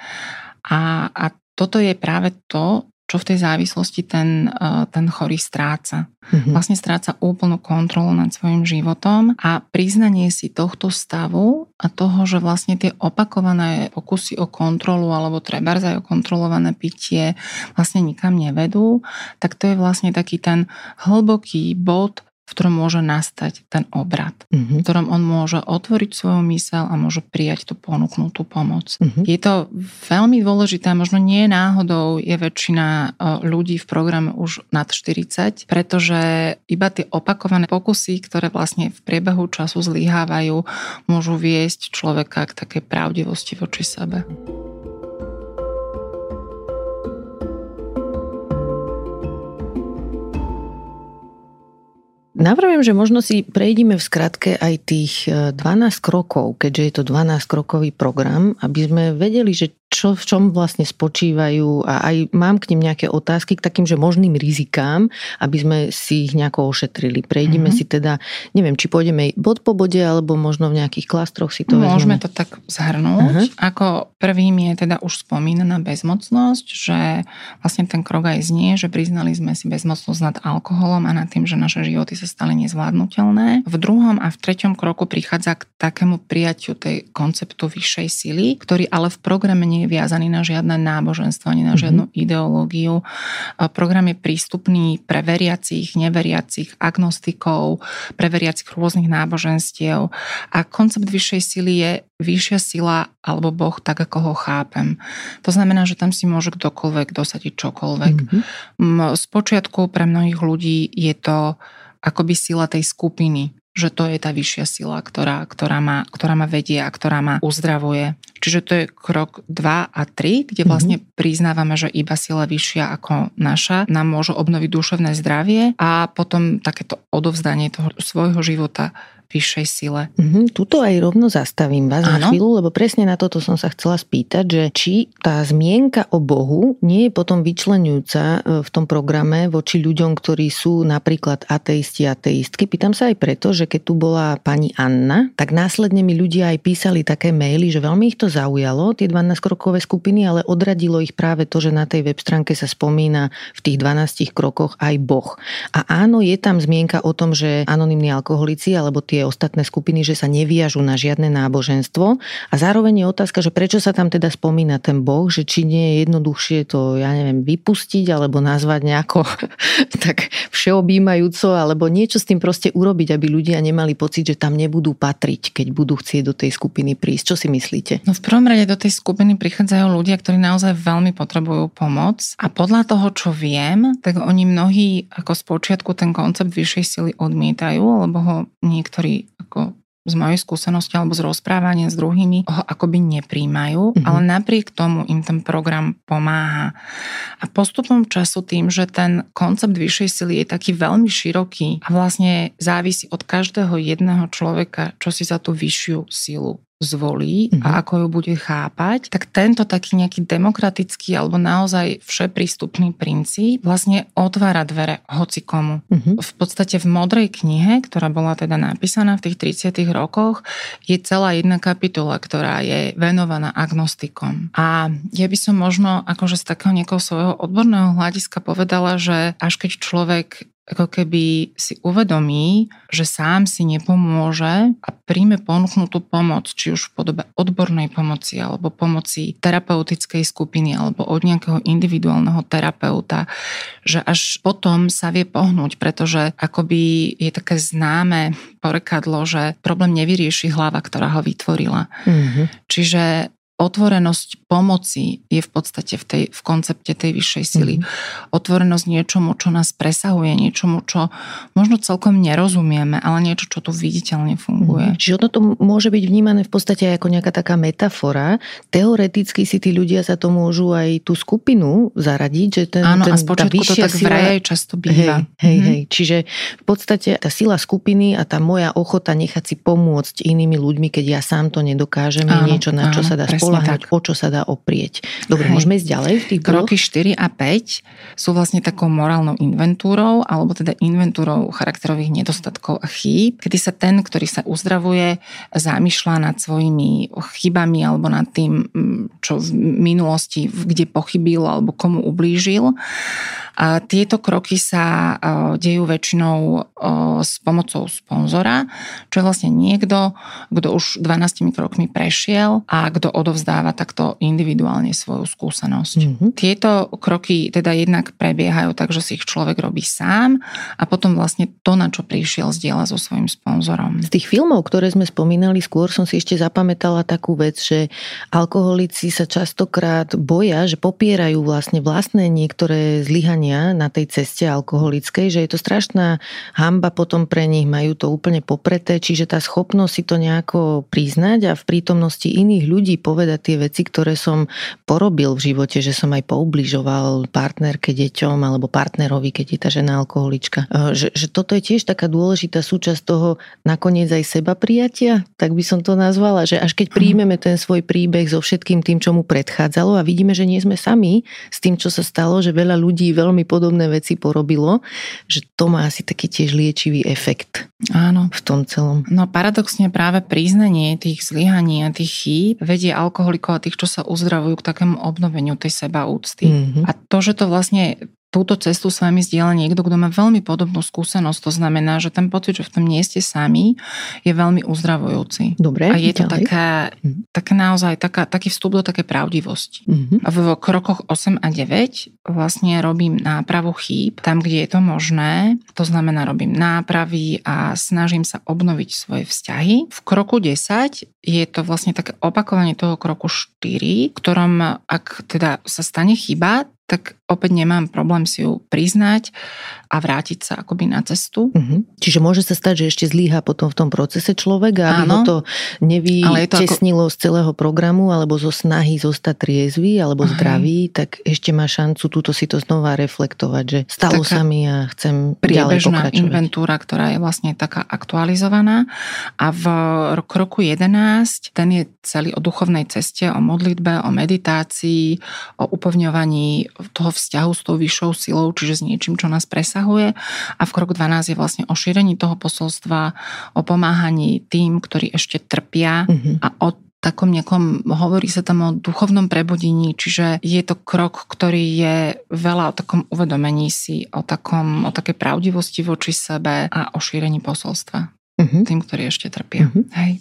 Speaker 4: A toto je práve to, čo v tej závislosti ten chorý stráca. Vlastne stráca úplnú kontrolu nad svojim životom a priznanie si tohto stavu a toho, že vlastne tie opakované pokusy o kontrolu alebo trebárs aj o kontrolované pitie vlastne nikam nevedú, tak to je vlastne taký ten hlboký bod, v ktorom môže nastať ten obrat, v ktorom on môže otvoriť svoju myseľ a môže prijať tú ponúknutú pomoc. Je to veľmi dôležité, možno nie náhodou je väčšina ľudí v programe už nad 40, pretože iba tie opakované pokusy, ktoré vlastne v priebehu času zlyhávajú, môžu viesť človeka k takej pravdivosti voči sebe.
Speaker 1: Navrhujem, že možno si prejdime v skratke aj tých 12 krokov, keďže je to 12-krokový program, aby sme vedeli, že v čom vlastne spočívajú a aj mám k nim nejaké otázky k takým, že možným rizikám, aby sme si ich nejako ošetrili. Prejdime si teda, neviem, či pôjdeme bod po bode, alebo možno v nejakých klastroch si to vezmeme.
Speaker 4: Môžeme to tak zhrnúť. Ako prvým je teda už spomínaná bezmocnosť, že vlastne ten krok aj znie, že priznali sme si bezmocnosť nad alkoholom a nad tým, že naše životy sa stali nezvládnutelné. V druhom a v treťom kroku prichádza k takému prijatiu tej konceptu vyššej sily, ktorý ale v programe nie je viazaný na žiadne náboženstvo ani na žiadnu ideológiu. Program je prístupný pre veriacich, neveriacich, agnostikov, pre veriacich rôznych náboženstiev a koncept vyššej sily je vyššia sila alebo Boh tak, ako ho chápem. To znamená, že tam si môže kdokoľvek dosadiť čokoľvek. Spočiatku pre mnohých ľudí je to akoby sila tej skupiny, že to je tá vyššia sila, ktorá ma vedie a ktorá ma uzdravuje. Čiže to je krok 2 a 3, kde vlastne priznávame, že iba sila vyššia ako naša nám môže obnoviť duševné zdravie a potom takéto odovzdanie toho svojho života vyššej sile.
Speaker 1: Tuto aj rovno zastavím vás na chvíľu, lebo presne na toto som sa chcela spýtať, že či tá zmienka o Bohu nie je potom vyčleňujúca v tom programe voči ľuďom, ktorí sú napríklad ateisti, ateistky. Pýtam sa aj preto, že keď tu bola pani Anna, tak následne mi ľudia aj písali také maily, že veľmi ich to zaujalo, tie 12-krokové skupiny, ale odradilo ich práve to, že na tej web stránke sa spomína v tých 12 krokoch aj Boh. A áno, je tam zmienka o tom, že anonymní alkoholici alebo tie ostatné skupiny, že sa neviažu na žiadne náboženstvo. A zároveň je otázka, že prečo sa tam teda spomína ten Boh, že či nie je jednoduchšie to, ja neviem, vypustiť alebo nazvať nejako tak všeobjímajúco, alebo niečo s tým proste urobiť, aby ľudia nemali pocit, že tam nebudú patriť, keď budú chcieť do tej skupiny prísť. Čo si myslíte?
Speaker 4: No v prvom rade do tej skupiny prichádzajú ľudia, ktorí naozaj veľmi potrebujú pomoc a podľa toho, čo viem, tak oni mnohí ako spočiatku ten koncept vyššej sily odmietajú, lebo ho niektorí ako z mojej skúsenosti alebo z rozprávania s druhými ho akoby nepríjmajú, ale napriek tomu im ten program pomáha. A postupom času tým, že ten koncept vyššej sily je taký veľmi široký a vlastne závisí od každého jedného človeka, čo si za tú vyššiu silu zvolí a ako ju bude chápať, tak tento taký nejaký demokratický alebo naozaj všeprístupný princíp vlastne otvára dvere hocikomu. V podstate v Modrej knihe, ktorá bola teda napísaná v tých 30. rokoch, je celá jedna kapitola, ktorá je venovaná agnostikom. A ja by som možno akože z takého nejakého svojho odborného hľadiska povedala, že až keď človek ako keby si uvedomí, že sám si nepomôže a príjme ponúknutú pomoc, či už v podobe odbornej pomoci alebo pomoci terapeutickej skupiny alebo od nejakého individuálneho terapeuta, že až potom sa vie pohnúť, pretože akoby je také známe porekadlo, že problém nevyrieši hlava, ktorá ho vytvorila. Čiže otvorenosť pomoci je v podstate v koncepte tej vyššej sily. Otvorenosť niečomu, čo nás presahuje, niečomu, čo možno celkom nerozumieme, ale niečo, čo tu viditeľne funguje.
Speaker 1: Čiže ono to môže byť vnímané v podstate ako nejaká taká metafora. Teoreticky si tí ľudia za to môžu aj tú skupinu zaradiť, že
Speaker 4: áno, a spočiatku to tak vraj aj často býva.
Speaker 1: Hej. Čiže v podstate tá sila skupiny a tá moja ochota nechať si pomôcť inými ľuďmi, keď ja sám to nedokážem, je niečo, na čo sa dá o čo sa dá oprieť. Dobre, môžeme ísť ďalej v tých
Speaker 4: kroky 4 a 5 sú vlastne takou morálnou inventúrou, alebo teda inventúrou charakterových nedostatkov a chýb, kedy sa ten, ktorý sa uzdravuje, zamýšľa nad svojimi chybami alebo nad tým, čo v minulosti, kde pochybil alebo komu ublížil. A tieto kroky sa dejú väčšinou s pomocou sponzora, čo je vlastne niekto, kto už 12 krokmi prešiel a kto odovzdáva takto individuálne svoju skúsenosť. Tieto kroky teda jednak prebiehajú tak, že si ich človek robí sám a potom vlastne to, na čo prišiel, zdieľa so svojím sponzorom.
Speaker 1: Z tých filmov, ktoré sme spomínali skôr, som si ešte zapamätala takú vec, že alkoholici sa častokrát boja, že popierajú vlastné niektoré zlyhania na tej ceste alkoholickej, že je to strašná hanba potom pre nich, majú to úplne popreté, čiže tá schopnosť si to nejako priznať a v prítomnosti iných ľudí povedať tie veci, ktoré som porobil v živote, že som aj poubližoval partnerke, deťom alebo partnerovi, keď je tá žena alkoholička. Že toto je tiež taká dôležitá súčasť toho nakoniec aj seba prijatia, tak by som to nazvala, že až keď príjmeme ten svoj príbeh so všetkým tým, čo mu predchádzalo a vidíme, že nie sme sami s tým, čo sa stalo, že veľa ľudí veľmi podobné veci porobilo, že to má asi taký tiež liečivý efekt.
Speaker 4: Áno.
Speaker 1: V tom celom.
Speaker 4: No paradoxne práve priznanie tých zlyhaní a tých chýb vedie alkoholikov a tých, čo sa uzdravujú, k takému obnoveniu tej sebaúcty. A to, že to vlastne túto cestu s vami zdieľa niekto, kto má veľmi podobnú skúsenosť. To znamená, že ten pocit, že v tom nie ste sami, je veľmi uzdravujúci.
Speaker 1: Dobre,
Speaker 4: a je to také naozaj taký vstup do také pravdivosti. A v krokoch 8 a 9 vlastne robím nápravu chýb tam, kde je to možné. To znamená, robím nápravy a snažím sa obnoviť svoje vzťahy. V kroku 10 je to vlastne také opakovanie toho kroku 4, ktorom, ak teda sa stane chyba, tak opäť nemám problém si ju priznať a vrátiť sa akoby na cestu.
Speaker 1: Čiže môže sa stať, že ešte zlíha potom v tom procese človek a aby ho to nevytesnilo z celého programu alebo zo snahy zostať triezvy alebo zdravý, tak ešte má šancu túto si to znova reflektovať, že stalo sa mi a chcem ďalej pokračovať.
Speaker 4: Priebežná inventúra, ktorá je vlastne taká aktualizovaná a v kroku 11 ten je celý o duchovnej ceste, o modlitbe, o meditácii, o upevňovaní toho vzťahu s tou vyššou silou, čiže s niečím, čo nás presahuje. A v kroku 12 je vlastne o šírení toho posolstva, o pomáhaní tým, ktorí ešte trpia a o takom nejakom, hovorí sa tam o duchovnom prebudení, čiže je to krok, ktorý je veľa o takom uvedomení si, o takej pravdivosti voči sebe a o šírení posolstva tým, ktorí ešte trpia. Hej.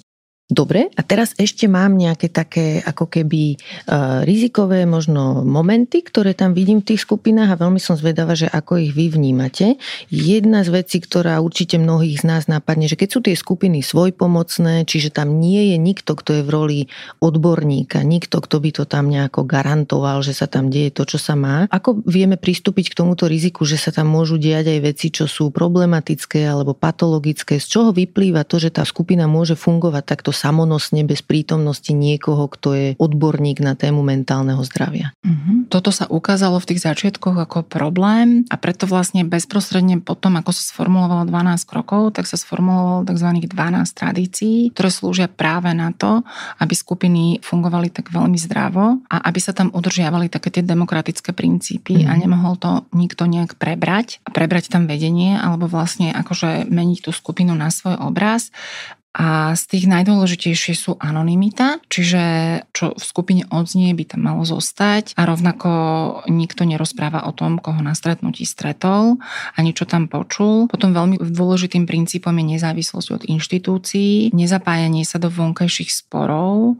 Speaker 5: Dobre, a teraz ešte mám nejaké také ako keby rizikové možno momenty, ktoré tam vidím v tých skupinách a veľmi som zvedavá, že ako ich vy vnímate. Jedna z vecí, ktorá určite mnohých z nás napadne, že keď sú tie skupiny svojpomocné, čiže tam nie je nikto, kto je v roli odborníka, nikto, kto by to tam nejako garantoval, že sa tam deje to, čo sa má. Ako vieme pristúpiť k tomuto riziku, že sa tam môžu diať aj veci, čo sú problematické alebo patologické, z čoho vyplýva to, že tá skupina môže fungovať takto samonosne bez prítomnosti niekoho, kto je odborník na tému mentálneho zdravia.
Speaker 4: Toto sa ukázalo v tých začiatkoch ako problém a preto vlastne bezprostredne potom, ako sa sformulovalo 12 krokov, tak sa sformulovalo tzv. 12 tradícií, ktoré slúžia práve na to, aby skupiny fungovali tak veľmi zdravo a aby sa tam udržiavali také tie demokratické princípy a nemohol to nikto nejak prebrať a prebrať tam vedenie alebo vlastne akože meniť tú skupinu na svoj obraz. A z tých najdôležitejšie sú anonymita, čiže čo v skupine odznie, by tam malo zostať a rovnako nikto nerozpráva o tom, koho na stretnutí stretol ani čo tam počul. Potom veľmi dôležitým princípom je nezávislosť od inštitúcií, nezapájanie sa do vonkajších sporov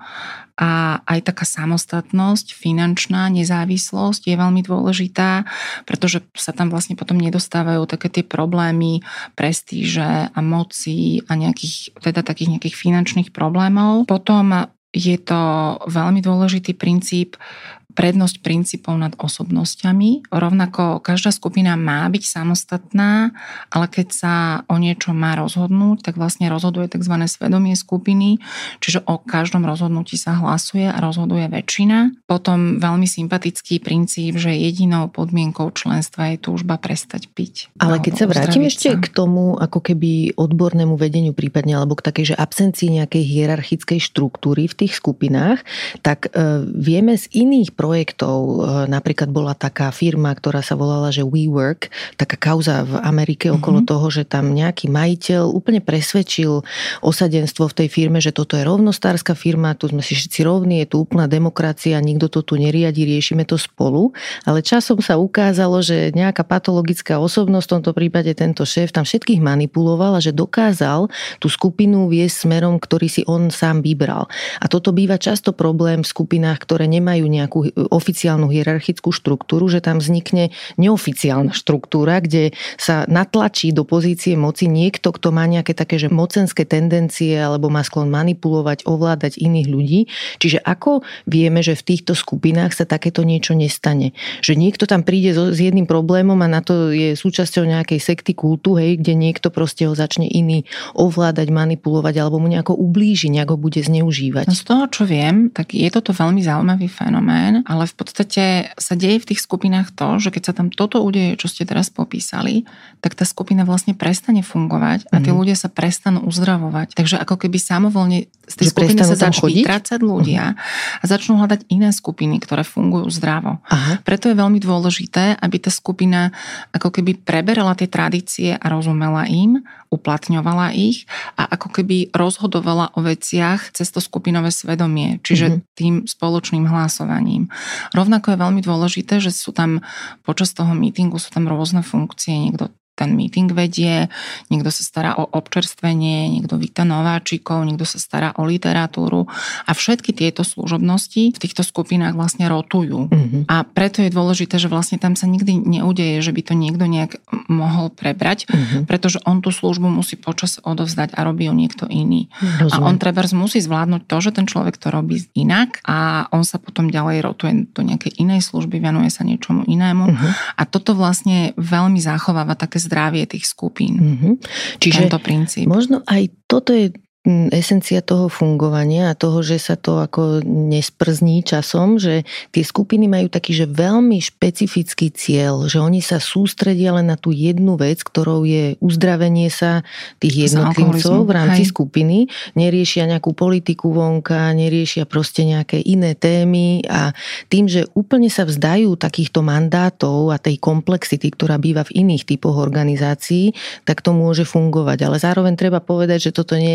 Speaker 4: a aj taká samostatnosť, finančná nezávislosť je veľmi dôležitá, pretože sa tam vlastne potom nedostávajú také tie problémy prestíže a moci a takých nejakých finančných problémov. Potom je to veľmi dôležitý princíp, prednosť princípov nad osobnosťami. Rovnako každá skupina má byť samostatná, ale keď sa o niečo má rozhodnúť, tak vlastne rozhoduje tzv. Svedomie skupiny, čiže o každom rozhodnutí sa hlasuje a rozhoduje väčšina. Potom veľmi sympatický princíp, že jedinou podmienkou členstva je túžba prestať piť.
Speaker 5: Ale keď sa vrátim ešte k tomu ako keby odbornému vedeniu prípadne, alebo k takej, že absencii nejakej hierarchickej štruktúry v tých skupinách, tak vieme z iných projektov, napríklad bola taká firma, ktorá sa volala, že WeWork, taká kauza v Amerike okolo toho, že tam nejaký majiteľ úplne presvedčil osadenstvo v tej firme, že toto je rovnostárska firma, tu sme si všetci rovní, je tu úplná demokracia, nikto to tu neriadi, riešime to spolu, ale časom sa ukázalo, že nejaká patologická osobnosť, v tomto prípade tento šéf, tam všetkých manipuloval a že dokázal tú skupinu viesť smerom, ktorý si on sám vybral. A toto býva často problém v skupinách, ktoré nemajú nejakú oficiálnu hierarchickú štruktúru, že tam vznikne neoficiálna štruktúra, kde sa natlačí do pozície moci niekto, kto má nejaké také, že mocenské tendencie alebo má sklon manipulovať, ovládať iných ľudí. Čiže ako vieme, že v týchto skupinách sa takéto niečo nestane? Že niekto tam príde s jedným problémom a na to je súčasťou nejakej sekty kultu, hej, kde niekto proste ho začne iný ovládať, manipulovať alebo mu nejako ublíži, nejako bude zneužívať.
Speaker 4: Z toho, čo viem, tak je toto veľmi zaujímavý fenomén, ale v podstate sa deje v tých skupinách to, že keď sa tam toto udeje, čo ste teraz popísali, tak tá skupina vlastne prestane fungovať a tí ľudia sa prestanú uzdravovať. Takže ako keby samovolne z tej skupiny sa začnú vytrácať ľudia a začnú hľadať iné skupiny, ktoré fungujú zdravo. Preto je veľmi dôležité, aby tá skupina ako keby preberala tie tradície a rozumela im, uplatňovala ich a ako keby rozhodovala o veciach cez to skupinové svedomie, čiže tým spoločným hlasovaním. Rovnako je veľmi dôležité, že sú tam počas toho meetingu sú tam rôzne funkcie, niekto ten meeting vedie, niekto sa stará o občerstvenie, niekto víta nováčikov, niekto sa stará o literatúru a všetky tieto služobnosti v týchto skupinách vlastne rotujú. A preto je dôležité, že vlastne tam sa nikdy neudeje, že by to niekto nejak mohol prebrať, pretože on tú službu musí počas odovzdať a robí ju niekto iný. A on trebárs musí zvládnuť to, že ten človek to robí inak a on sa potom ďalej rotuje do nejakej inej služby, venuje sa niečomu inému. A toto vlastne veľmi zachováva také zdravie tých skupín.
Speaker 5: Čiže
Speaker 4: tento princíp.
Speaker 5: Možno aj toto je esencia toho fungovania a toho, že sa to ako nesprzní časom, že tie skupiny majú taký, že veľmi špecifický cieľ, že oni sa sústredia len na tú jednu vec, ktorou je uzdravenie sa tých jednotlivcov v rámci skupiny, neriešia nejakú politiku vonka, neriešia proste nejaké iné témy a tým, že úplne sa vzdajú takýchto mandátov a tej komplexity, ktorá býva v iných typoch organizácií, tak to môže fungovať. Ale zároveň treba povedať, že toto nie je nejaká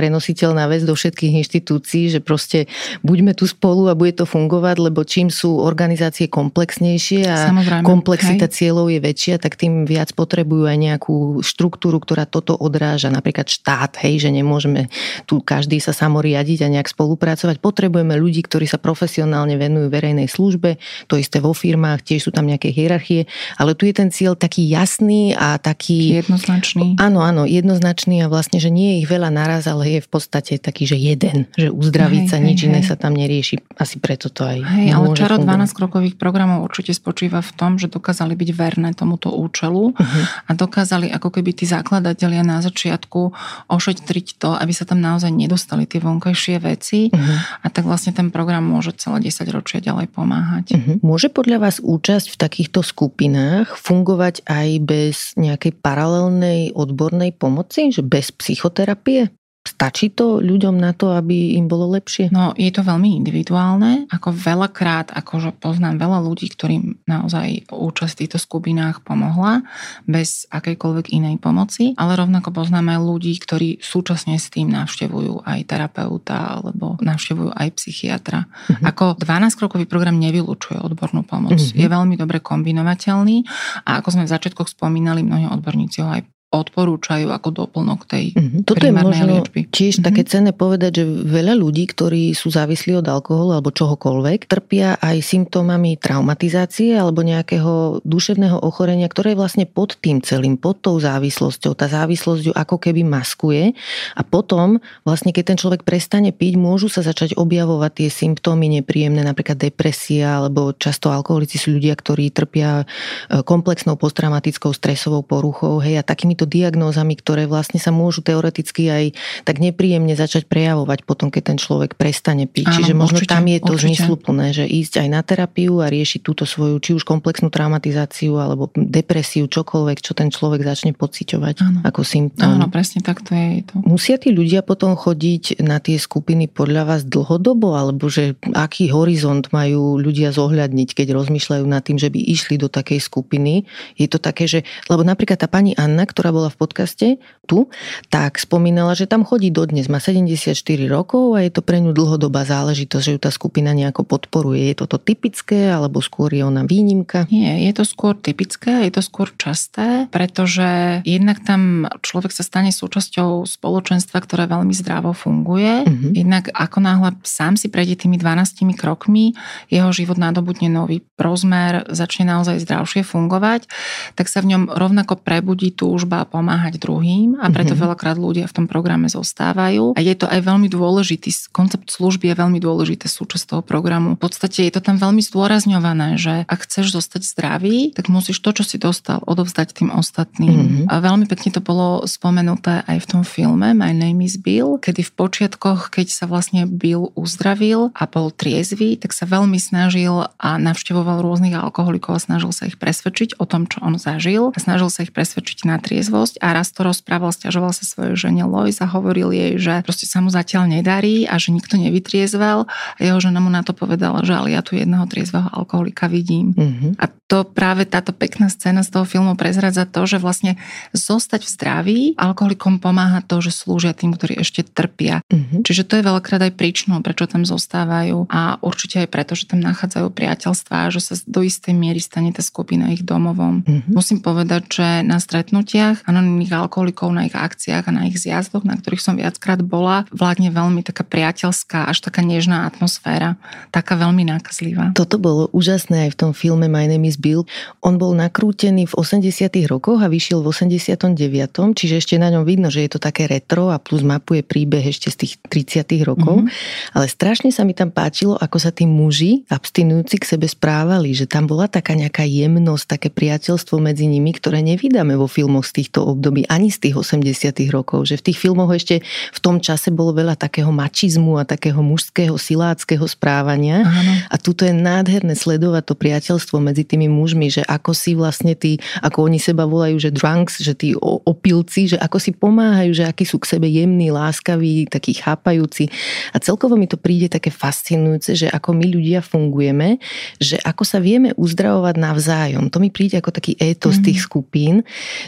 Speaker 5: prenositeľná vec do všetkých inštitúcií, že proste buďme tu spolu a bude to fungovať, lebo čím sú organizácie komplexnejšie a komplexita cieľov je väčšia, tak tým viac potrebujú aj nejakú štruktúru, ktorá toto odráža. Napríklad štát, že nemôžeme tu každý sa samoriadiť a nejak spolupracovať. Potrebujeme ľudí, ktorí sa profesionálne venujú verejnej službe, to isté vo firmách, tiež sú tam nejaké hierarchie, ale tu je ten cieľ taký jasný a taký...
Speaker 4: Jednoznačný.
Speaker 5: Áno, jednoznačný a vlastne, že nie je ich veľa naraz, ale je v podstate taký, že jeden, že uzdraviť sa, nič iné sa tam nerieši. Asi preto to aj
Speaker 4: ale čaro 12-krokových programov určite spočíva v tom, že dokázali byť verné tomuto účelu a dokázali ako keby tí zakladatelia na začiatku ošetriť to, aby sa tam naozaj nedostali tie vonkajšie veci a tak vlastne ten program môže celé 10 ročia ďalej pomáhať.
Speaker 5: Môže podľa vás účasť v takýchto skupinách fungovať aj bez nejakej paralelnej odbornej pomoci, že bez psychoterapie? Stačí to ľuďom na to, aby im bolo lepšie?
Speaker 4: No, je to veľmi individuálne. Ako veľakrát, akože poznám veľa ľudí, ktorým naozaj účasť v týchto skupinách pomohla bez akejkoľvek inej pomoci, ale rovnako poznám aj ľudí, ktorí súčasne s tým navštevujú aj terapeuta alebo navštevujú aj psychiatra. Ako 12-krokový program nevylučuje odbornú pomoc. Je veľmi dobre kombinovateľný a ako sme v začiatkoch spomínali, mnohí odborníci ho aj odporúčajú ako doplnok tej primárnej liečby.
Speaker 5: Tiež také cenné povedať, že veľa ľudí, ktorí sú závislí od alkoholu alebo čohokoľvek, trpia aj symptómami traumatizácie alebo nejakého duševného ochorenia, ktoré je vlastne pod tým celým, pod tou závislosťou. Tá závislosť ju ako keby maskuje a potom vlastne, keď ten človek prestane piť, môžu sa začať objavovať tie symptómy nepríjemné, napríklad depresia, alebo často alkoholici sú ľudia, ktorí trpia komplexnou posttraumatickou stresovou poruchou, a takýmito diagnózami, ktoré vlastne sa môžu teoreticky aj tak nepríjemne začať prejavovať potom, keď ten človek prestane piť. Čiže možno určite, tam je to zmysluplné, že ísť aj na terapiu a riešiť túto svoju, či už komplexnú traumatizáciu alebo depresiu, čokoľvek, čo ten človek začne pociťovať ako symptóm.
Speaker 4: Áno, presne tak to je to.
Speaker 5: Musia tí ľudia potom chodiť na tie skupiny podľa vás dlhodobo, alebo že aký horizont majú ľudia zohľadniť, keď rozmýšľajú nad tým, že by išli do takej skupiny? Je to také, že, lebo napríklad tá pani Anna, ktorá bola v podcaste tu, tak spomínala, že tam chodí dodnes, má 74 rokov a je to pre ňu dlhodobá záležitosť, že ju tá skupina nejako podporuje. Je toto typické, alebo skôr je ona výnimka?
Speaker 4: Nie, je to skôr typické, je to skôr časté, pretože jednak tam človek sa stane súčasťou spoločenstva, ktoré veľmi zdravo funguje. Jednak ako náhle sám si prejde tými 12 krokmi, jeho život nadobudne nový rozmer, začne naozaj zdravšie fungovať, tak sa v ňom rovnako prebudí túžba pomáhať druhým a preto veľakrát ľudia v tom programe zostávajú. A je to aj veľmi dôležitý, koncept služby je veľmi dôležité súčasť toho programu. V podstate je to tam veľmi zdôrazňované, že ak chceš zostať zdravý, tak musíš to, čo si dostal, odovzdať tým ostatným. A veľmi pekne to bolo spomenuté aj v tom filme My Name is Bill, kedy v počiatkoch, keď sa vlastne Bill uzdravil a bol triezvy, tak sa veľmi snažil a navštevoval rôznych alkoholikov a snažil sa ich presvedčiť o tom, čo on zažil a snažil sa ich presvedčiť na triezvosť a raz to rozprával, sťažoval sa svojej žene Lois a hovoril jej, že proste sa mu zatiaľ nedarí a že nikto nevytriezvel a jeho žena mu na to povedala, že ale ja tu jedného triezveho alkoholika vidím. A to práve táto pekná scéna z toho filmu prezradza to, že vlastne zostať v zdraví alkoholikom pomáha to, že slúžia tým, ktorí ešte trpia. Čiže to je veľakrát aj príčinou, prečo tam zostávajú a určite aj preto, že tam nachádzajú priateľstvá, že sa do istej miery stane tá skupina ich domovom. Musím povedať, že na stretnutiach anonymných alkoholikov, na ich akciách a na ich zjazdoch, na ktorých som viackrát bola, vládne veľmi taká priateľská, až taká nežná atmosféra, taká veľmi nákazlivá.
Speaker 5: Toto bolo úžasné aj v tom filme My Name is Bill. On bol nakrútený v 80. rokoch a vyšiel v 89. Čiže ešte na ňom vidno, že je to také retro a plus mapuje príbeh ešte z tých 30. rokov. Ale strašne sa mi tam páčilo, ako sa tí muži abstinujúci k sebe správali, že tam bola taká nejaká jemnosť, také priateľstvo medzi nimi, ktoré nevydáme vo filmoch z týchto období, ani z tých 80. rokov. Že v tých filmoch ešte v tom čase bolo veľa takého mačizmu a takého mužského, siláckého správania. A tuto je nádherné sledovať to priateľstvo medzi tými mužmi, že ako si vlastne tí, ako oni seba volajú, že drunks, že tí opilci, že ako si pomáhajú, že akí sú k sebe jemní, láskaví, takí chápajúci. A celkovo mi to príde také fascinujúce, že ako my ľudia fungujeme, že ako sa vieme uzdravovať navzájom. To mi príde ako taký étos tých skupín, že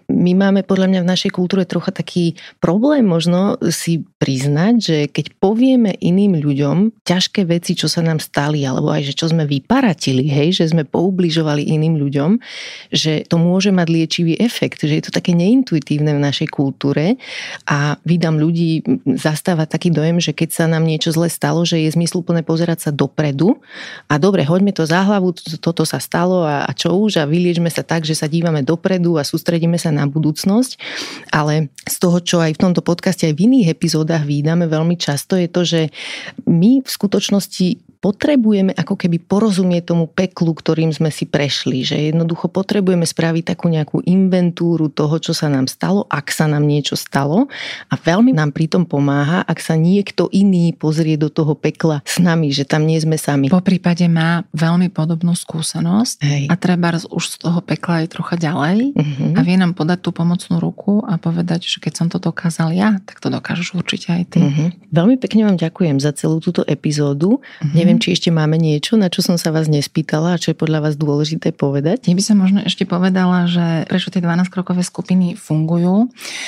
Speaker 5: my máme podľa mňa v našej kultúre trocha taký problém možno si priznať, že keď povieme iným ľuďom ťažké veci, čo sa nám stali, alebo aj, že čo sme vyparatili, hej, že sme poubližovali iným ľuďom, že to môže mať liečivý efekt, že je to také neintuitívne v našej kultúre a vydám ľudí zastávať taký dojem, že keď sa nám niečo zle stalo, že je zmysluplné pozerať sa dopredu a dobre, hoďme to za hlavu, toto sa stalo a čo už a vyliečme sa tak, že sa dívame dopredu a sústredíme sa na budúcnosť, ale z toho, čo aj v tomto podcaste aj v iných epizódach vydáme veľmi často, je to, že my v skutočnosti potrebujeme ako keby porozumieť tomu peklu, ktorým sme si prešli, že jednoducho potrebujeme spraviť takú nejakú inventúru toho, čo sa nám stalo, ak sa nám niečo stalo a veľmi nám pritom pomáha, ak sa niekto iný pozrie do toho pekla s nami, že tam nie sme sami.
Speaker 4: Po prípade má veľmi podobnú skúsenosť a treba už z toho pekla aj trocha ďalej a vie nám podať tú pomocnú ruku a povedať, že keď som to dokázal ja, tak to dokážeš určite aj ty.
Speaker 5: Veľmi pekne vám ďakujem za celú túto epizódu. Neviem, či ešte máme niečo, na čo som sa vás nespýtala a čo je podľa vás dôležité povedať.
Speaker 4: Ja by som možno ešte povedala, že prečo tie 12-krokové skupiny fungujú,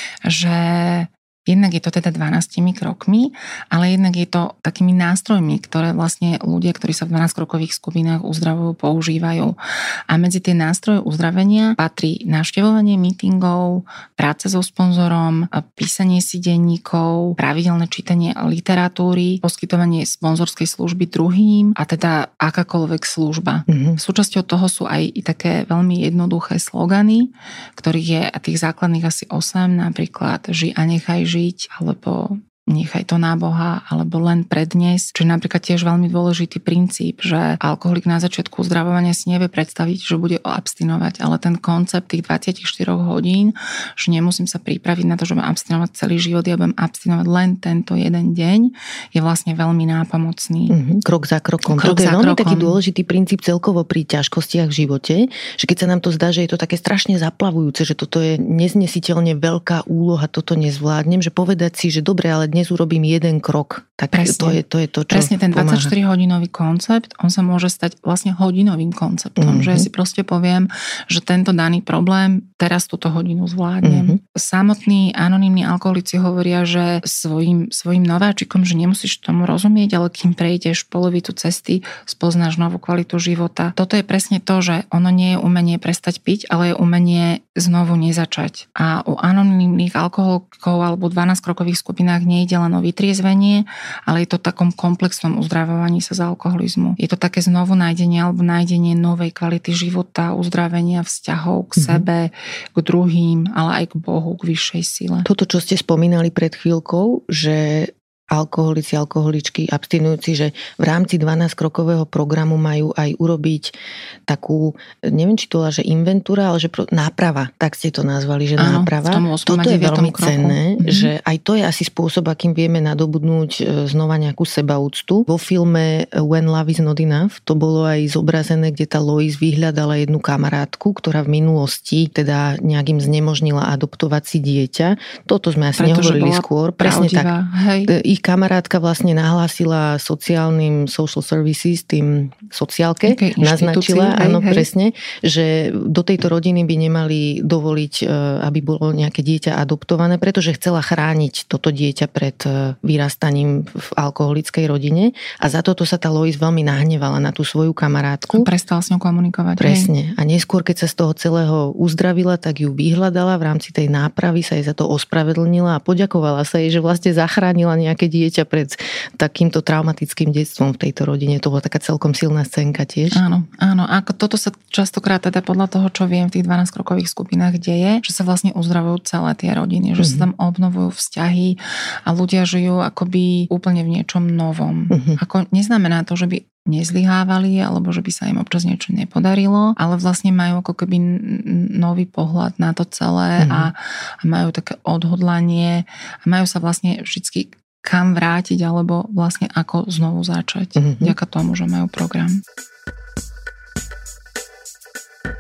Speaker 4: že jednak je to teda 12 krokmi, ale jednak je to takými nástrojmi, ktoré vlastne ľudia, ktorí sa v 12-krokových skupinách uzdravujú, používajú. A medzi tie nástroje uzdravenia patrí navštevovanie meetingov, práca so sponzorom, písanie si denníkov, pravidelné čítanie literatúry, poskytovanie sponzorskej služby druhým a teda akákoľvek služba. Súčasťou toho sú aj i také veľmi jednoduché slogany, ktorých je tých základných asi 8, napríklad Ži a nechaj žiť, alebo nechaj to na Boha, alebo len prednes. Čiže napríklad tiež veľmi dôležitý princíp, že alkoholik na začiatku uzdravovania si nevie predstaviť, že bude abstinovať, ale ten koncept tých 24 hodín, že nemusím sa pripraviť na to, že budem abstinovať celý život, ja budem abstinovať len tento jeden deň, je vlastne veľmi nápomocný.
Speaker 5: Krok za krokom. To je veľmi taký dôležitý princíp celkovo pri ťažkostiach v živote, že keď sa nám to zdá, že je to také strašne zaplavujúce, že toto je neznesiteľne veľká úloha, toto nezvládnem, že povedať si, že dobre, ale dnes urobím jeden krok. Tak to je to, čo
Speaker 4: presne ten
Speaker 5: pomáha.
Speaker 4: 24-hodinový koncept, on sa môže stať vlastne hodinovým konceptom, že ja si proste poviem, že tento daný problém teraz túto hodinu zvládnem. Samotní anonymní alkoholici hovoria, že svojim nováčikom, že nemusíš tomu rozumieť, ale kým prejdeš polovicu cesty, spoznáš novú kvalitu života. Toto je presne to, že ono nie je umenie prestať piť, ale je umenie znovu nezačať. A u anonymných alkoholikov alebo 12-krokových skupinách nejde len o vytriezvenie, ale je to takom komplexnom uzdravovaní sa z alkoholizmu. Je to také znovu nájdenie alebo nájdenie novej kvality života, uzdravenia vzťahov k sebe, k druhým, ale aj k Bohu, k vyššej sile.
Speaker 5: Toto, čo ste spomínali pred chvíľkou, že alkoholici, alkoholičky, abstinujúci, že v rámci 12-krokového programu majú aj urobiť takú, neviem, či to bola, že inventúra, ale že náprava, tak ste to nazvali, že
Speaker 4: áno,
Speaker 5: náprava. Toto je veľmi cenné, že aj to je asi spôsob, akým vieme nadobudnúť znova nejakú sebaúctu. Vo filme When Love is Not Enough to bolo aj zobrazené, kde tá Lois vyhľadala jednu kamarátku, ktorá v minulosti teda nejakým znemožnila adoptovať si dieťa. Toto sme asi nehovorili skôr. Presne tak. Ich kamarátka vlastne nahlásila sociálnym social services, tým sociálke, naznačila, áno, presne, že do tejto rodiny by nemali dovoliť, aby bolo nejaké dieťa adoptované, pretože chcela chrániť toto dieťa pred vyrastaním v alkoholickej rodine a za toto sa tá Lois veľmi nahnevala na tú svoju kamarátku.
Speaker 4: Prestala s ňou komunikovať.
Speaker 5: Presne. A neskôr, keď sa z toho celého uzdravila, tak ju vyhľadala, v rámci tej nápravy sa jej za to ospravedlnila a poďakovala sa jej, že vlastne zachránila nejaké dieťa pred takýmto traumatickým detstvom v tejto rodine. To bola taká celkom silná scénka tiež.
Speaker 4: Áno, áno. A toto sa častokrát teda podľa toho, čo viem v tých 12-krokových skupinách deje, že sa vlastne uzdravujú celé tie rodiny, že sa tam obnovujú vzťahy a ľudia žijú akoby úplne v niečom novom. Ako neznamená to, že by nezlyhávali, alebo že by sa im občas niečo nepodarilo, ale vlastne majú ako keby nový pohľad na to celé a majú také odhodlanie a majú sa vlastne vždycky kam vrátiť, alebo vlastne ako znovu začať. Vďaka tomu, že majú program.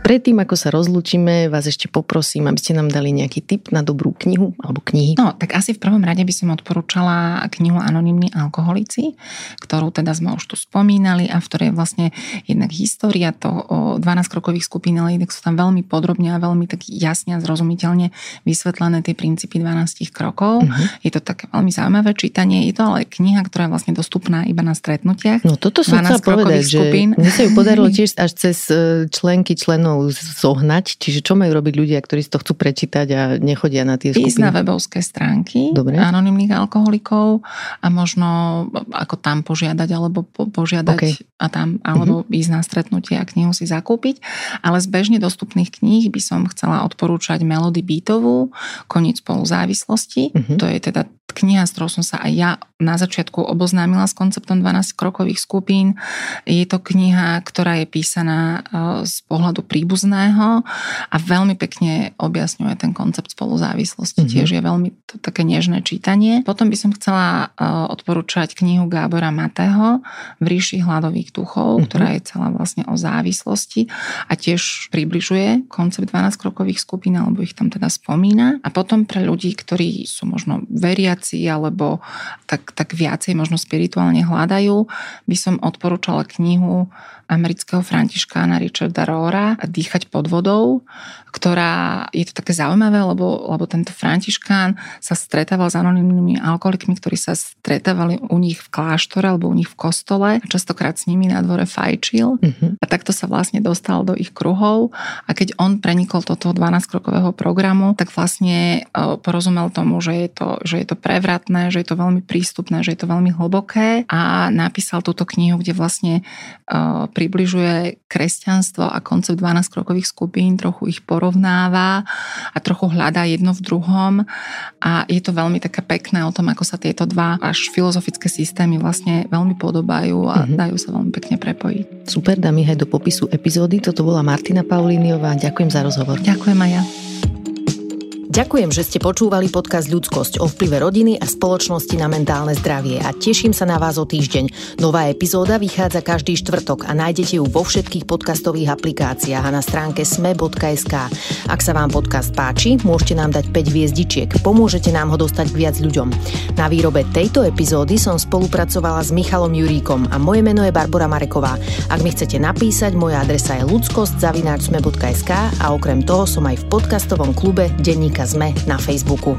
Speaker 5: Predtým, ako sa rozlúčime, vás ešte poprosím, aby ste nám dali nejaký tip na dobrú knihu alebo knihy.
Speaker 4: No, tak asi v prvom rade by som odporúčala knihu Anonymní alkoholici, ktorú teda sme už tu spomínali a v ktorej je vlastne jednak história toho 12-krokových skupín, ale jednak sú tam veľmi podrobne a veľmi tak jasne a zrozumiteľne vysvetlené tie princípy 12 krokov. Je to také veľmi zaujímavé čítanie. Je to ale kniha, ktorá je vlastne dostupná iba na stretnutiach.
Speaker 5: No toto som chcela povedať, že mne sa ju podarilo tiež až cez členov zohnať, čiže čo majú robiť ľudia, ktorí si to chcú prečítať a nechodia na tie skupiny?
Speaker 4: Ísť na webovské stránky Anonymných alkoholikov a možno ako tam požiadať alebo požiadať a tam, alebo ísť na stretnutie a knihu si zakúpiť. Ale z bežne dostupných kníh by som chcela odporúčať Melody Beatovú Koniec spoluzávislosti. To je teda kniha, s ktorou som sa aj ja na začiatku oboznámila s konceptom 12-krokových skupín. Je to kniha, ktorá je písaná z pohľadu príbuzného a veľmi pekne objasňuje ten koncept spoluzávislosti. Tiež je veľmi také nežné čítanie. Potom by som chcela odporúčať knihu Gábora Matého V ríši hladových duchov, ktorá je celá vlastne o závislosti a tiež približuje koncept 12-krokových skupín, alebo ich tam teda spomína. A potom pre ľudí, ktorí sú možno veriaci alebo tak viacej možno spirituálne hľadajú, by som odporúčala knihu amerického františkána Richarda Rohra Dýchať pod vodou, ktorá je to také zaujímavé, lebo tento františkán sa stretával s anonymnými alkoholikmi, ktorí sa stretávali u nich v kláštore alebo u nich v kostole. Častokrát s nimi na dvore fajčil a takto sa vlastne dostal do ich kruhov a keď on prenikol do toho 12-krokového programu, tak vlastne porozumel tomu, že je to prevratné, že je to veľmi prístupné, že je to veľmi hlboké a napísal túto knihu, kde vlastne približuje kresťanstvo a koncept 12-krokových skupín, trochu ich porovnáva a trochu hľadá jedno v druhom a je to veľmi také pekné o tom, ako sa tieto dva až filozofické systémy vlastne veľmi podobajú a dajú sa veľmi pekne prepojiť.
Speaker 5: Super, dám ich aj do popisu epizódy. Toto bola Martina Paulíniová. Ďakujem za rozhovor.
Speaker 4: Ďakujem aj ja.
Speaker 5: Ďakujem, že ste počúvali podcast Ľudskosť o vplyve rodiny a spoločnosti na mentálne zdravie a teším sa na vás o týždeň. Nová epizóda vychádza každý štvrtok a nájdete ju vo všetkých podcastových aplikáciách a na stránke sme.sk. Ak sa vám podcast páči, môžete nám dať 5 hviezdičiek. Pomôžete nám ho dostať k viac ľuďom. Na výrobe tejto epizódy som spolupracovala s Michalom Juríkom a moje meno je Barbora Mareková. Ak mi chcete napísať, moja adresa je ludskosť@sme.sk a okrem toho som aj v podcastovom klube denníka Sme na Facebooku.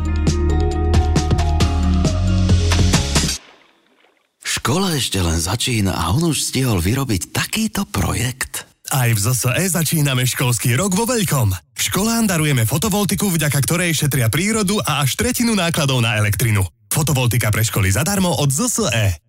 Speaker 2: Škola ešte len začína a on už stihol vyrobiť takýto projekt.
Speaker 3: Aj v ZSE začíname školský rok vo veľkom. Školám darujeme fotovoltiku, vďaka ktorej šetria prírodu a až 1/3 nákladov na elektrinu. Fotovoltika pre školy zadarmo od ZSE.